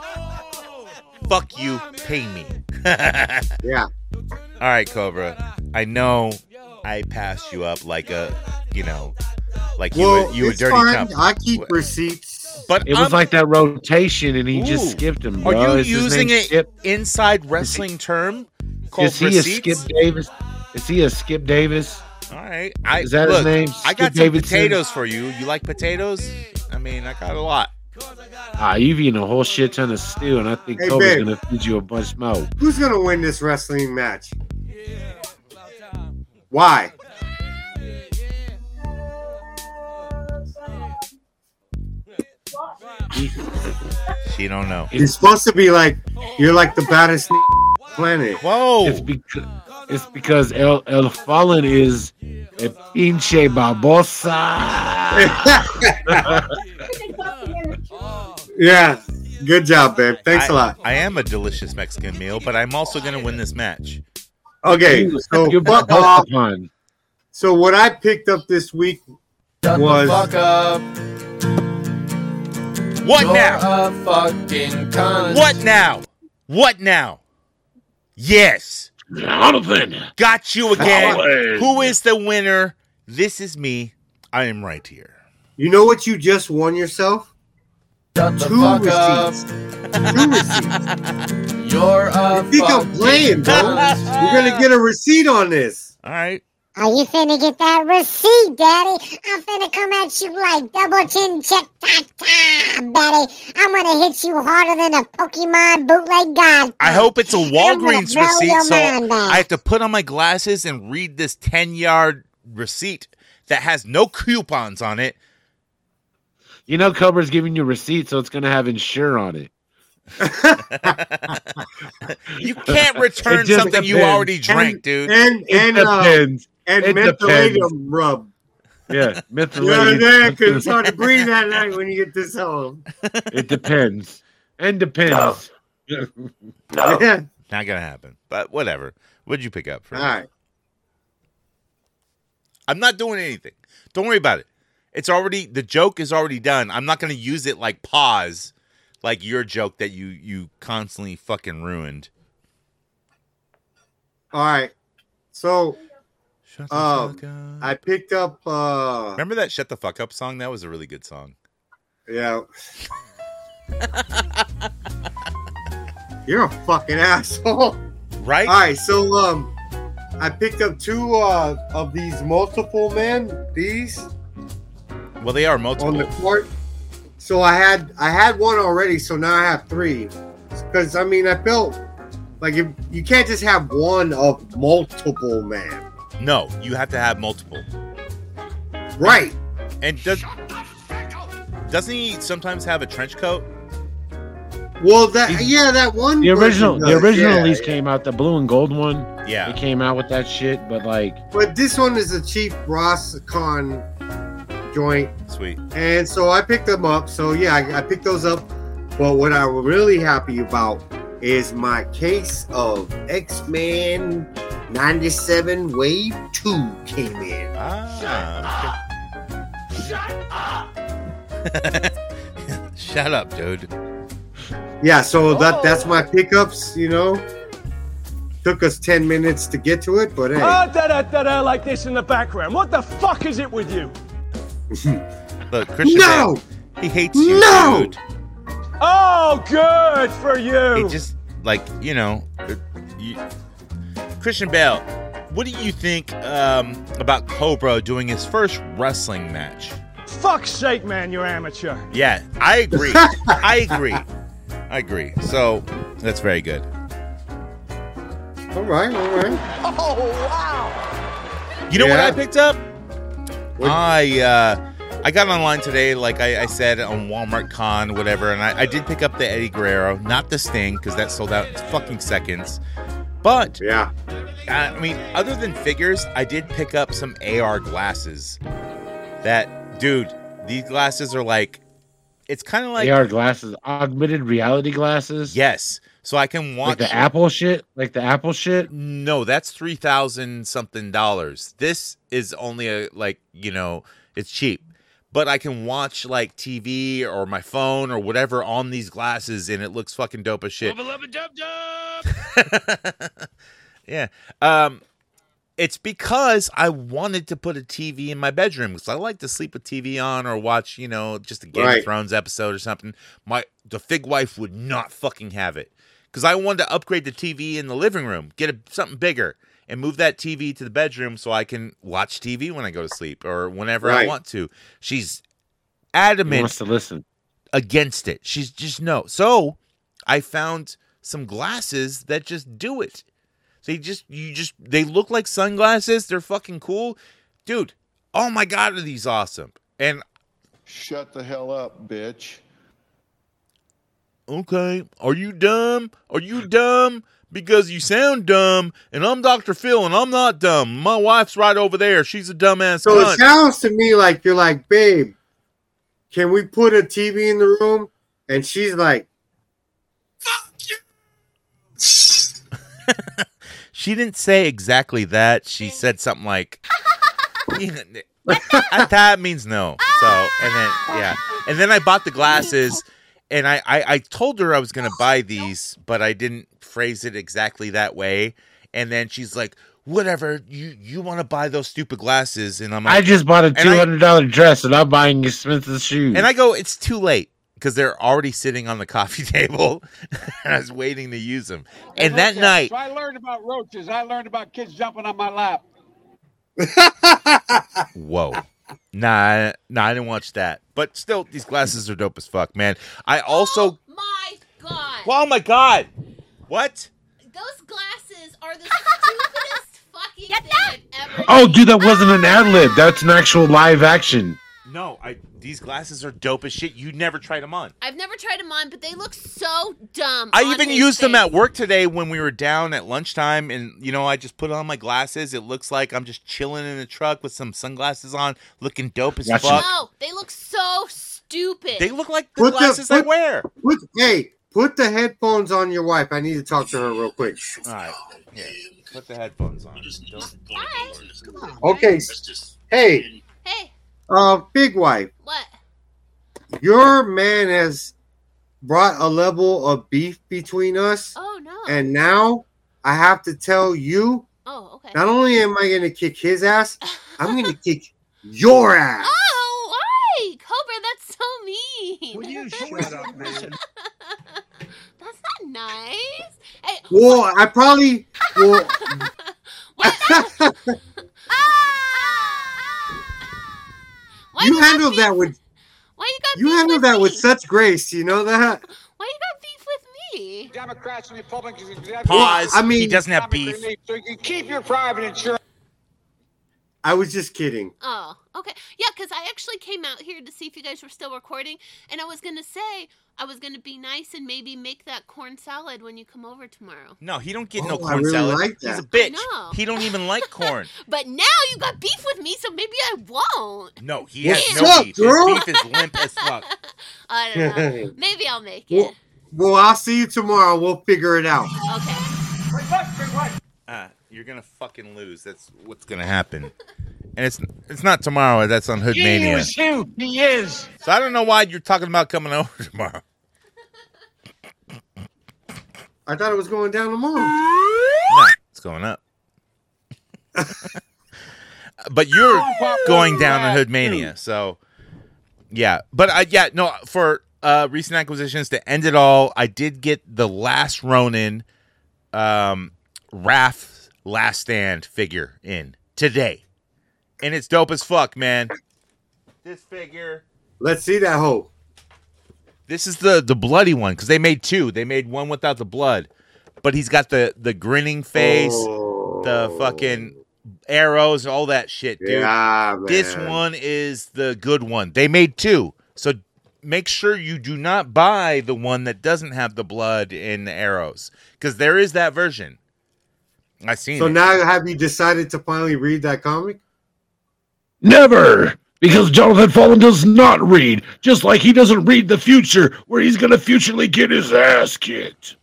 Fuck you, pay me. Yeah. All right, Cobra. I know I passed you up like a, you know, like you Well, a, you a it's dirty fine. chump. I keep What? receipts. But It was I'm- like that rotation, and he Ooh. just skipped him. Are Bro. you Is his using name it Skip? inside wrestling term called Is he receipts? a Skip Davis? Is he a Skip Davis? All right. I, Is that look, his name? I Skip got some Davidson? potatoes for you. You like potatoes? I mean, I got a lot. Ah, you've eaten a whole shit ton of stew, and I think Hey, Kobe's babe. gonna feed you a bunch more. Who's gonna win this wrestling match? Why? She don't know. You're supposed to be like you're like the baddest planet. Whoa. It's because it's because El El Fallen is a pinche babosa. Yeah. Good job, babe. Thanks I, a lot. I am a delicious Mexican meal, but I'm also going to win this match. Okay, so fuck off. So what I picked up this week Shut was the fuck up. What You're now? a fucking cunt. What now? What now? Yes. Jonathan. Got you again. Always. Who is the winner? This is me. I am right here. You know what you just won yourself? Shut the Two fuck receipts. up. Two receipts. You're a You think I'm playing, bro? You're gonna get a receipt on this. All right. Are you finna get that receipt, Daddy? I'm finna come at you like double chin check ta ta, Daddy. I'm gonna hit you harder than a Pokemon bootleg god. I hope it's a I'm gonna Walgreens blow receipt, your so mind back. I have to put on my glasses and read this ten-yard receipt that has no coupons on it. You know, Cobra's giving you a receipt, so it's going to have insure on it. You can't return It just something you depends. already drank, dude. And It and uh, depends. and It mentholatum depends. rub. Yeah, You know what I'm mentholated. saying? Because it's hard to breathe at night when you get this home. It depends. And depends. Yeah. Not gonna happen. But whatever. What'd you pick up? For All right. I'm not doing anything. Don't worry about it. It's already the joke is already done. I'm not gonna use it like pause, like your joke that you you constantly fucking ruined. All right. So Shut the um, fuck up. I picked up. Uh, Remember that "Shut the Fuck Up" song? That was a really good song. yeah. You're a fucking asshole. Right? All right. So um, I picked up two uh of these multiple men. These. Well, they are multiple. On the court. So I had I had one already, so now I have three. Because I mean, I felt like if you can't just have one of multiple man. No, you have to have multiple. Right. And does doesn't he sometimes have a trench coat? Well, that yeah, that one. The original, version the does, original yeah, at least yeah. came out, the blue and gold one. Yeah. It came out with that shit, but like. But this one is a Chief Ross Con joint. Sweet. And so I picked them up. So yeah, I, I picked those up. But what I'm really happy about is my case of X-Men ninety-seven Wave two came in. Ah. Shut up, dude. Yeah, so that that's my pickups, you know. Took us ten minutes to get to it, but hey. Ah, da da da da, like this in the background. What the fuck is it with you? Look, Christian No! Bale, he hates you, No! dude. Oh, good for you. He just, like, you know, you, Christian Bale, what do you think um, about Cobra doing his first wrestling match? Fuck's sake, man, you're amateur. Yeah, I agree. I agree. I agree. So, that's very good. All right, all right. Oh, wow. You know what Yeah. I picked up? What- I uh, I got online today, like I, I said, on Walmart Con, whatever, and I, I did pick up the Eddie Guerrero, not the Sting, because that sold out in fucking seconds. But, Yeah. I mean, other than figures, I did pick up some A R glasses. That, dude, these glasses are like, it's kind of like... A R glasses, augmented reality glasses. Yes. So I can watch... Like the Apple shit? Like the Apple shit? No, that's three thousand something dollars. This is only a, like, you know, it's cheap. But I can watch, like, T V or my phone or whatever on these glasses, and it looks fucking dope as shit. Yeah. Um, it's because I wanted to put a T V in my bedroom because I like to sleep with T V on or watch, you know, just a Game Right. of Thrones episode or something. My the fig wife would not fucking have it because I wanted to upgrade the T V in the living room, get a, something bigger, and move that T V to the bedroom so I can watch T V when I go to sleep or whenever I Right. want to. She's He adamant wants to listen. against it. She's just no. So I found some glasses that just do it. They just you just they look like sunglasses. They're fucking cool. Dude, oh my god, are these awesome. And Shut the hell up, bitch. okay, are you dumb? Are you dumb? Because you sound dumb, and I'm Doctor Phil, and I'm not dumb. My wife's right over there. She's a dumbass So cunt. it sounds to me like you're like, babe, can we put a T V in the room? And she's like, She didn't say exactly that. She said something like, that means no. So, and then, yeah. And then I bought the glasses, and I, I, I told her I was going to buy these, but I didn't phrase it exactly that way. And then she's like, whatever, you, you want to buy those stupid glasses. And I'm like, I just bought a two hundred dollars dress, and I'm buying expensive shoes. And I go, it's too late. Because they're already sitting on the coffee table, and I was waiting to use them. And Hey, that look, night, So I learned about roaches. I learned about kids jumping on my lap. whoa, nah, nah, I didn't watch that. But still, these glasses are dope as fuck, man. I also, My God. oh my god, what? Those glasses are the stupidest fucking thing I've ever Oh, dude, that wasn't an ad lib. That's an actual live action. No, I. These glasses are dope as shit. You never tried them on. I've never tried them on, but they look so dumb. I on even his used them face. at work today when we were down at lunchtime, and you know, I just put on my glasses. It looks like I'm just chilling in the truck with some sunglasses on, looking dope as Gotcha. fuck. No, they look so stupid. They look like the Put the- glasses I put- wear. Put, hey, put the headphones on your wife. I need to talk to her real quick. All right, yeah, put the headphones on. Bye. Come on. Okay. Hey, Hey, uh, big wife, what? your man has brought a level of beef between us, Oh no. and now I have to tell you. Oh, okay. Not only am I going to kick his ass, I'm going to kick your ass. Oh, why? Cobra, that's so mean. Will you shut up, man? That's not nice. Hey, Well, I probably well. why you got handled beef- that with Why you got you beef handled with that with me? such grace. You know that. Why you got beef with me? Democrats and Republicans. Pause. I mean- he doesn't have beef. So you can keep your private insurance. I was just kidding. Oh, okay. Yeah, because I actually came out here to see if you guys were still recording, and I was gonna say I was gonna be nice and maybe make that corn salad when you come over tomorrow. No, he don't get Oh, no I corn really salad. like He's a that. bitch. I know. He don't even like corn. But now you got beef with me, so maybe I won't. No, he What's has no up, beef. girl? His beef is limp as fuck. I don't know. Maybe I'll make it. Well, well, I'll see you tomorrow. We'll figure it out. Okay. Uh, you're gonna fucking lose. That's what's gonna happen. And it's it's not tomorrow. That's on Hood He Mania. was you. He is. So I don't know why you're talking about coming over tomorrow. I thought it was going down tomorrow. No, it's going up. But you're going down to Hood Mania, so yeah. But I yeah no for uh, recent acquisitions to end it all, I did get the Last Ronin, um, Wrath Last Stand figure in today, and it's dope as fuck, man. This figure. Let's see that hoe. This is the the bloody one because they made two. They made one without the blood, but he's got the the grinning face, Oh. the fucking arrows, all that shit, dude. Yeah, man. This one is the good one. They made two, so make sure you do not buy the one that doesn't have the blood and the arrows because there is that version. I seen So it. now, have you decided to finally read that comic? Never! Because Jonathan Fallen does not read, just like he doesn't read the future, where he's gonna futurely get his ass kicked.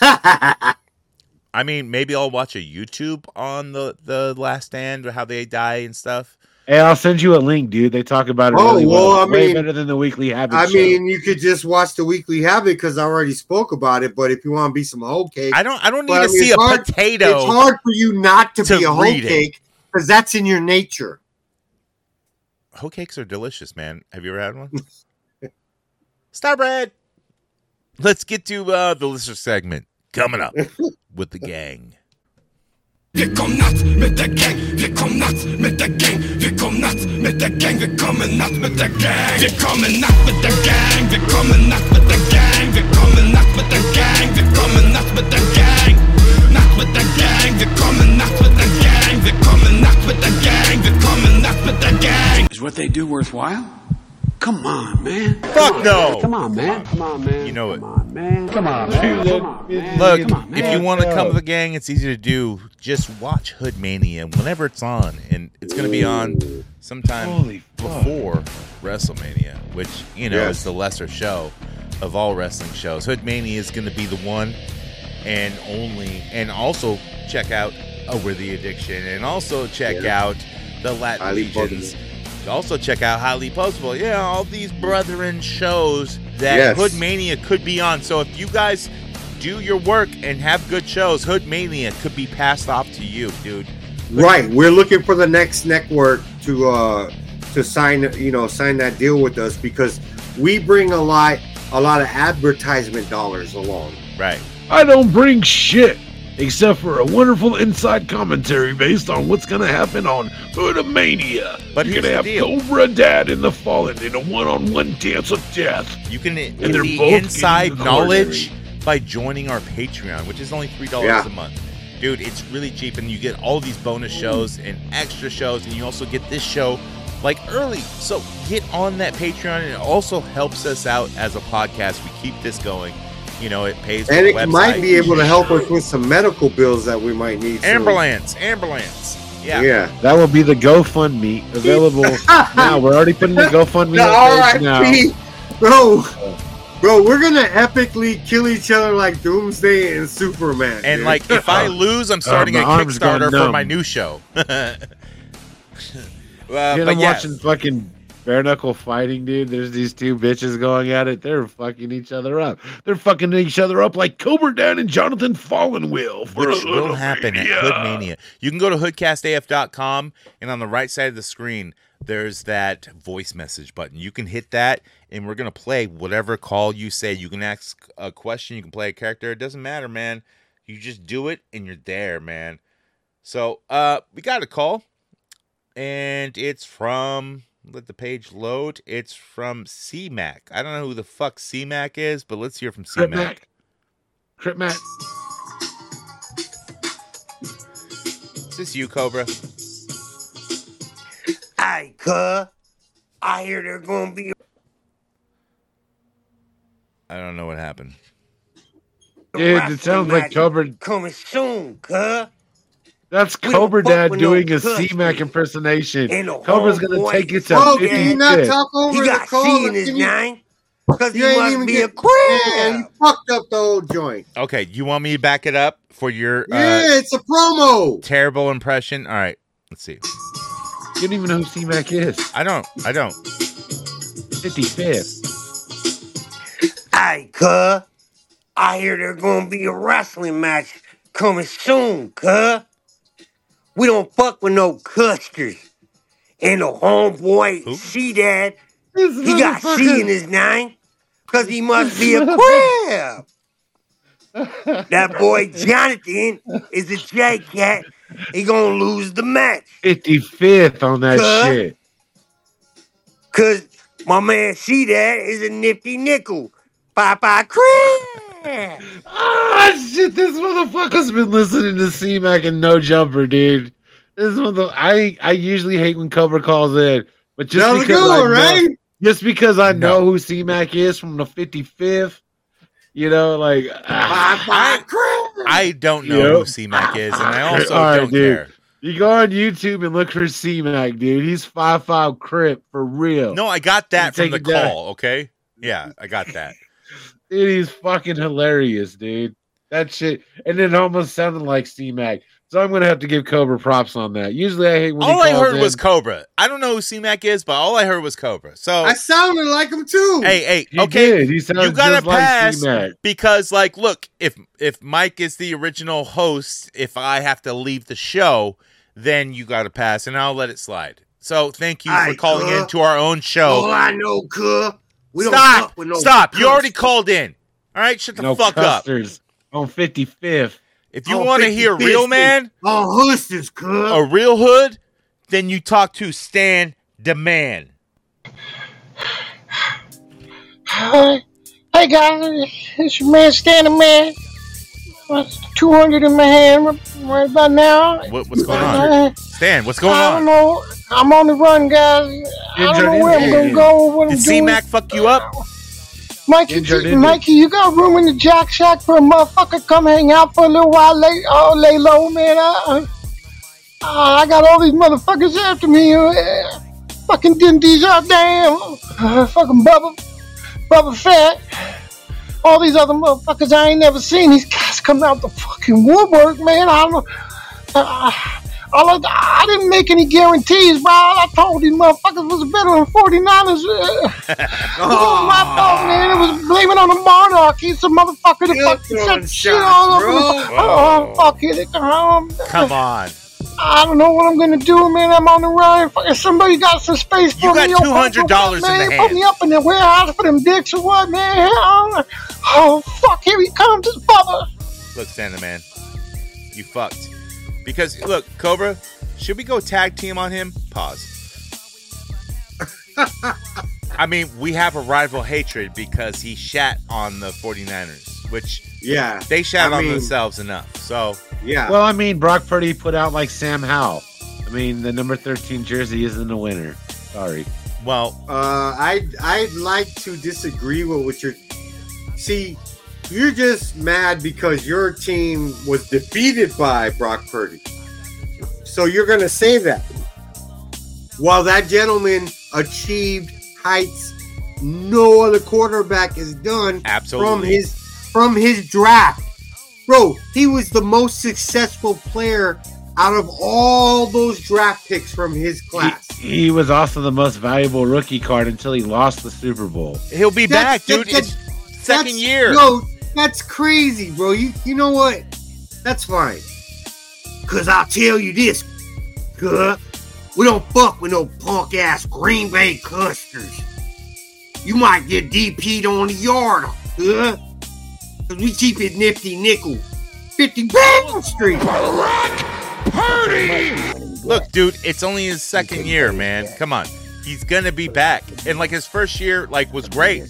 I mean, maybe I'll watch a YouTube on the the Last Stand or how they die and stuff. Hey, I'll send you a link, dude. They talk about it Oh, really well, well. I Way mean- better than the Weekly Habit I show. mean, you could just watch the Weekly Habit because I already spoke about it. But if you want to be some whole cake, I don't. I don't need but, to I mean, see it's a hard- potato. It's hard for you not to, to be a whole read it. cake because that's in your nature. Hoe cakes are delicious, man. Have you ever had one? Starbread. Let's get to uh, the listener segment coming up with the gang. Vi kom natt med the gang, vi kom natt med the gang, vi kom natt med the gang, vi kommer natt med the gang, vi kommer natt med the gang, vi kommer natt med the gang, vi kommer natt med the gang, vi kommer natt med the gang, natt med the gang, vi kommer natt med the gang, vi kommer natt med the gang, vi kommer natt med the gang. Is what they do worthwhile? Come on, man. Fuck no. Come on, man. Come on, man. You know it. Come on, man. Come on, man. Come on, man. Look, Come on, man. if you want to come to the gang, it's easy to do. Just watch Hood Mania whenever it's on, and it's going to be on sometime Holy fuck. before WrestleMania, which you know Yes. is the lesser show. of all wrestling shows. Hood Mania is going to be the one and only. And also check out Over the Addiction. And also check yeah. out the Latin Highly Legions. Possible. Also check out Highly Possible. Yeah, all these brethren shows that yes. Hood Mania could be on. So if you guys do your work and have good shows, Hood Mania could be passed off to you, dude. Look right. At- We're looking for the next network to uh to sign, you know, sign that deal with us, because we bring a lot a lot of advertisement dollars along. Right. I don't bring shit except for a wonderful inside commentary based on what's going to happen on Hoodmania. But you're here's going to have the deal. Cobra Dad and the Fallen in a one-on-one dance of death. You can get and the inside knowledge by joining our Patreon, which is only three dollars yeah. a month. Dude, it's really cheap, and you get all these bonus shows and extra shows, and you also get this show like early. So get on that Patreon, and it also helps us out as a podcast. We keep this going. You know, it pays for and the it website. Might be able to help us with some medical bills that we might need. Ambulance, soon. ambulance. Yeah. Yeah. That will be the GoFundMe available now. We're already putting the GoFundMe the on now. Bro, bro, we're going to epically kill each other like Doomsday and Superman. And dude. like, if I lose, I'm starting uh, a Kickstarter for my new show. uh, Dude, I'm yes. watching fucking bare knuckle fighting, dude. There's these two bitches going at it. They're fucking each other up. They're fucking each other up like Cobra Dan and Jonathan Fallen will. Which will happen at Hoodmania. You can go to hoodcast A F dot com, and on the right side of the screen, there's that voice message button. You can hit that, and we're going to play whatever call you say. You can ask a question. You can play a character. It doesn't matter, man. You just do it, and you're there, man. So uh, we got a call, and it's from... Let the page load. It's from C Mac. I don't know who the fuck C Mac is, but let's hear from C Mac. Crip Mac. Is this you, Cobra? Hey, cuh. I hear they're gonna be. I don't know what happened. Dude, it sounds like Cobra coming soon, cuh. That's Cobra Dad doing no a C Mac impersonation. Cobra's gonna boy. take it to oh, fifty. Can you not talk over he the got call? C in his name because he must even be get, a crib. Man, you fucked up the whole joint. Okay, you want me to back it up for your? Yeah, uh, it's a promo. Terrible impression. All right, let's see. You don't even know who C Mac is. I don't. I don't. fifty-fifth. Hey, cuh. I hear there's gonna be a wrestling match coming soon, cuh. We don't fuck with no custers. And the homeboy, C-Dad, he got C in his name because he must be a crib. That boy Jonathan is a J-Cat. He gonna lose the match. fifty-fifth on that Cause, shit. Because my man C-Dad is a nifty nickel. Bye-bye crib. Ah, shit, this motherfucker's been listening to C-Mac and No Jumper, dude. This is one of the, I, I usually hate when Cobra calls in, but just That's because good, I know, right? just because I know no. who C-Mac is from the fifty-fifth, you know, like ah, I, I don't know yep. who C-Mac is, and I also All right, don't dude. care. You go on YouTube and look for C-Mac, dude. He's five five Crip for real. No, I got that from the call. Down. Okay, yeah, I got that. Dude, he's fucking hilarious, dude. That shit, and it almost sounded like C-Mac. So I'm gonna have to give Cobra props on that. Usually, I hate when all he I heard in. was Cobra. I don't know who C-Mac is, but all I heard was Cobra. So I sounded like him too. Hey, hey, he okay, did. He sounded you gotta just pass like C-Mac. because, like, look, if if Mike is the original host, if I have to leave the show, then you gotta pass, and I'll let it slide. So thank you Aye, for calling cuh. in to our own show. All I know, cuh. We stop, don't fuck with no stop. custers. You already called in. All right, shut the no fuck custers up. On fifty-fifth. If you want to hear real man, oh, hustlers, cuh. a real hood, then you talk to Stan the Man. Hi. Hey guys, it's your man Stan the Man. two hundred in my hand right about now. What, what's going on? Uh, Stan, what's going I on? I don't know. I'm on the run, guys. I don't know where I'm going to go. What Did I'm C-Mac fuck you up? Mikey, Mikey, you got room in the Jack Shack for a motherfucker come hang out for a little while, lay, oh, lay low, man. I, uh, I got all these motherfuckers after me. Uh, fucking Dindy's out, damn. Uh, fucking Bubba, Bubba Fett. all these other motherfuckers I ain't never seen. These guys coming out the fucking woodwork, man. I don't. Uh, All I, I didn't make any guarantees, bro. All I told these motherfuckers was better than forty-niners. Uh, it was my fault, man. It was blaming on the monarch. He's a motherfucker that fucking set shit all over me. Oh, fuck it. Um, Come on. I don't know what I'm going to do, man. I'm on the run. If somebody got some space for You me. got two hundred dollars in the man, hand. Put me up in the warehouse for them dicks or what, man? Oh, fuck. Here he comes, his brother. Look, Santa Man, you fucked. Because, look, Cobra, should we go tag team on him? Pause. I mean, we have a rival hatred because he shat on the forty-niners, which yeah, they shat I on mean- themselves enough. So, yeah. Well, I mean, Brock Purdy put out like Sam Howell. I mean, the number thirteen jersey isn't a winner. Sorry. Well, uh, I I'd like to disagree with what you're. See, you're just mad because your team was defeated by Brock Purdy. So you're going to say that. While that gentleman achieved heights no other quarterback has done Absolutely. from his from his draft. Bro, he was the most successful player out of all those draft picks from his class. He, he was also the most valuable rookie card until he lost the Super Bowl. He'll be That's- back, dude. that's- It's second That's- year. Yo, that's crazy, bro. You you know what? That's fine. Cause I'll tell you this, huh? We don't fuck with no punk ass Green Bay Cuskers. You might get D P'd on the yard, huh? Cause we keep it nifty nickel. fifty Bang Street. Look, dude, it's only his second year, man. Come on. He's going to be back. And, like, his first year, like, was great.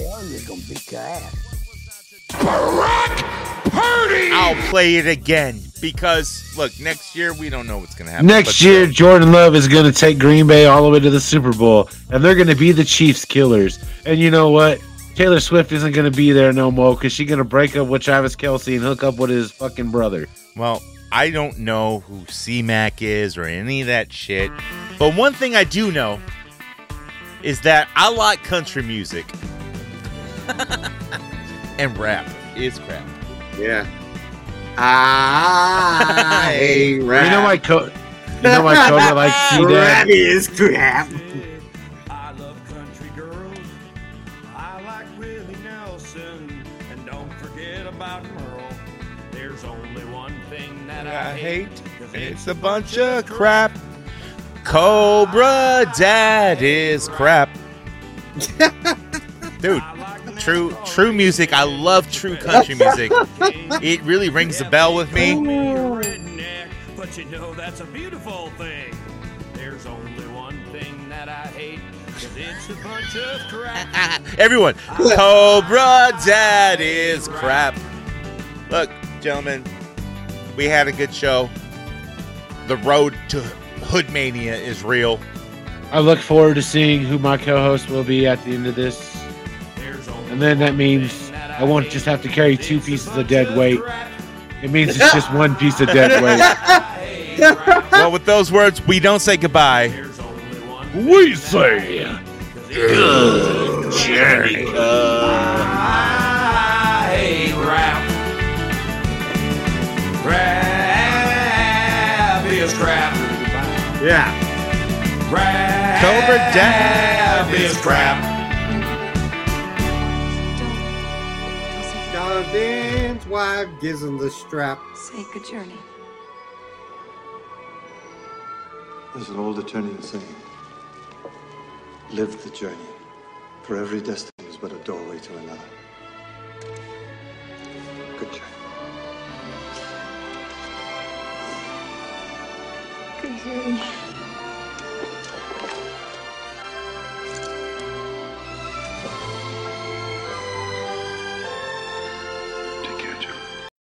I'll play it again. Because, look, next year, we don't know what's going to happen. Next But year, Jordan Love is going to take Green Bay all the way to the Super Bowl, and they're going to be the Chiefs killers. And you know what? Taylor Swift isn't going to be there no more because she's going to break up with Travis Kelce and hook up with his fucking brother. Well, I don't know who C-Mac is or any of that shit. But one thing I do know is that I like country music. And rap is crap. Yeah. I hate rap. You know why Co- You know why Cobra likes C Dad? Rap is crap. I love country girls. I like Willie Nelson. And don't forget about Merle. There's only one thing that I, I hate. It's a bunch of crap. Cobra Dad is crap. Dude, true true music. I love true country music. It really rings the bell with me. Redneck, but you know that's a beautiful thing. There's only one thing that I hate, 'cause it's a bunch of crap. Everyone, Cobra Dad is crap. Look, gentlemen, we had a good show. The road to Hoodmania is real. I look forward to seeing who my co-host will be at the end of this. And then that means I won't just have to carry two pieces of dead weight. It means it's just one piece of dead weight. Well, with those words, we don't say goodbye. We say good journey. I hate rap. Rap is crap. Yeah. Rap Cobra Dad is crap. Jonathan's wife gives him the strap. Say good journey. There's an old Eternian saying. Live the journey, for every destiny is but a doorway to another. Good journey. Good journey.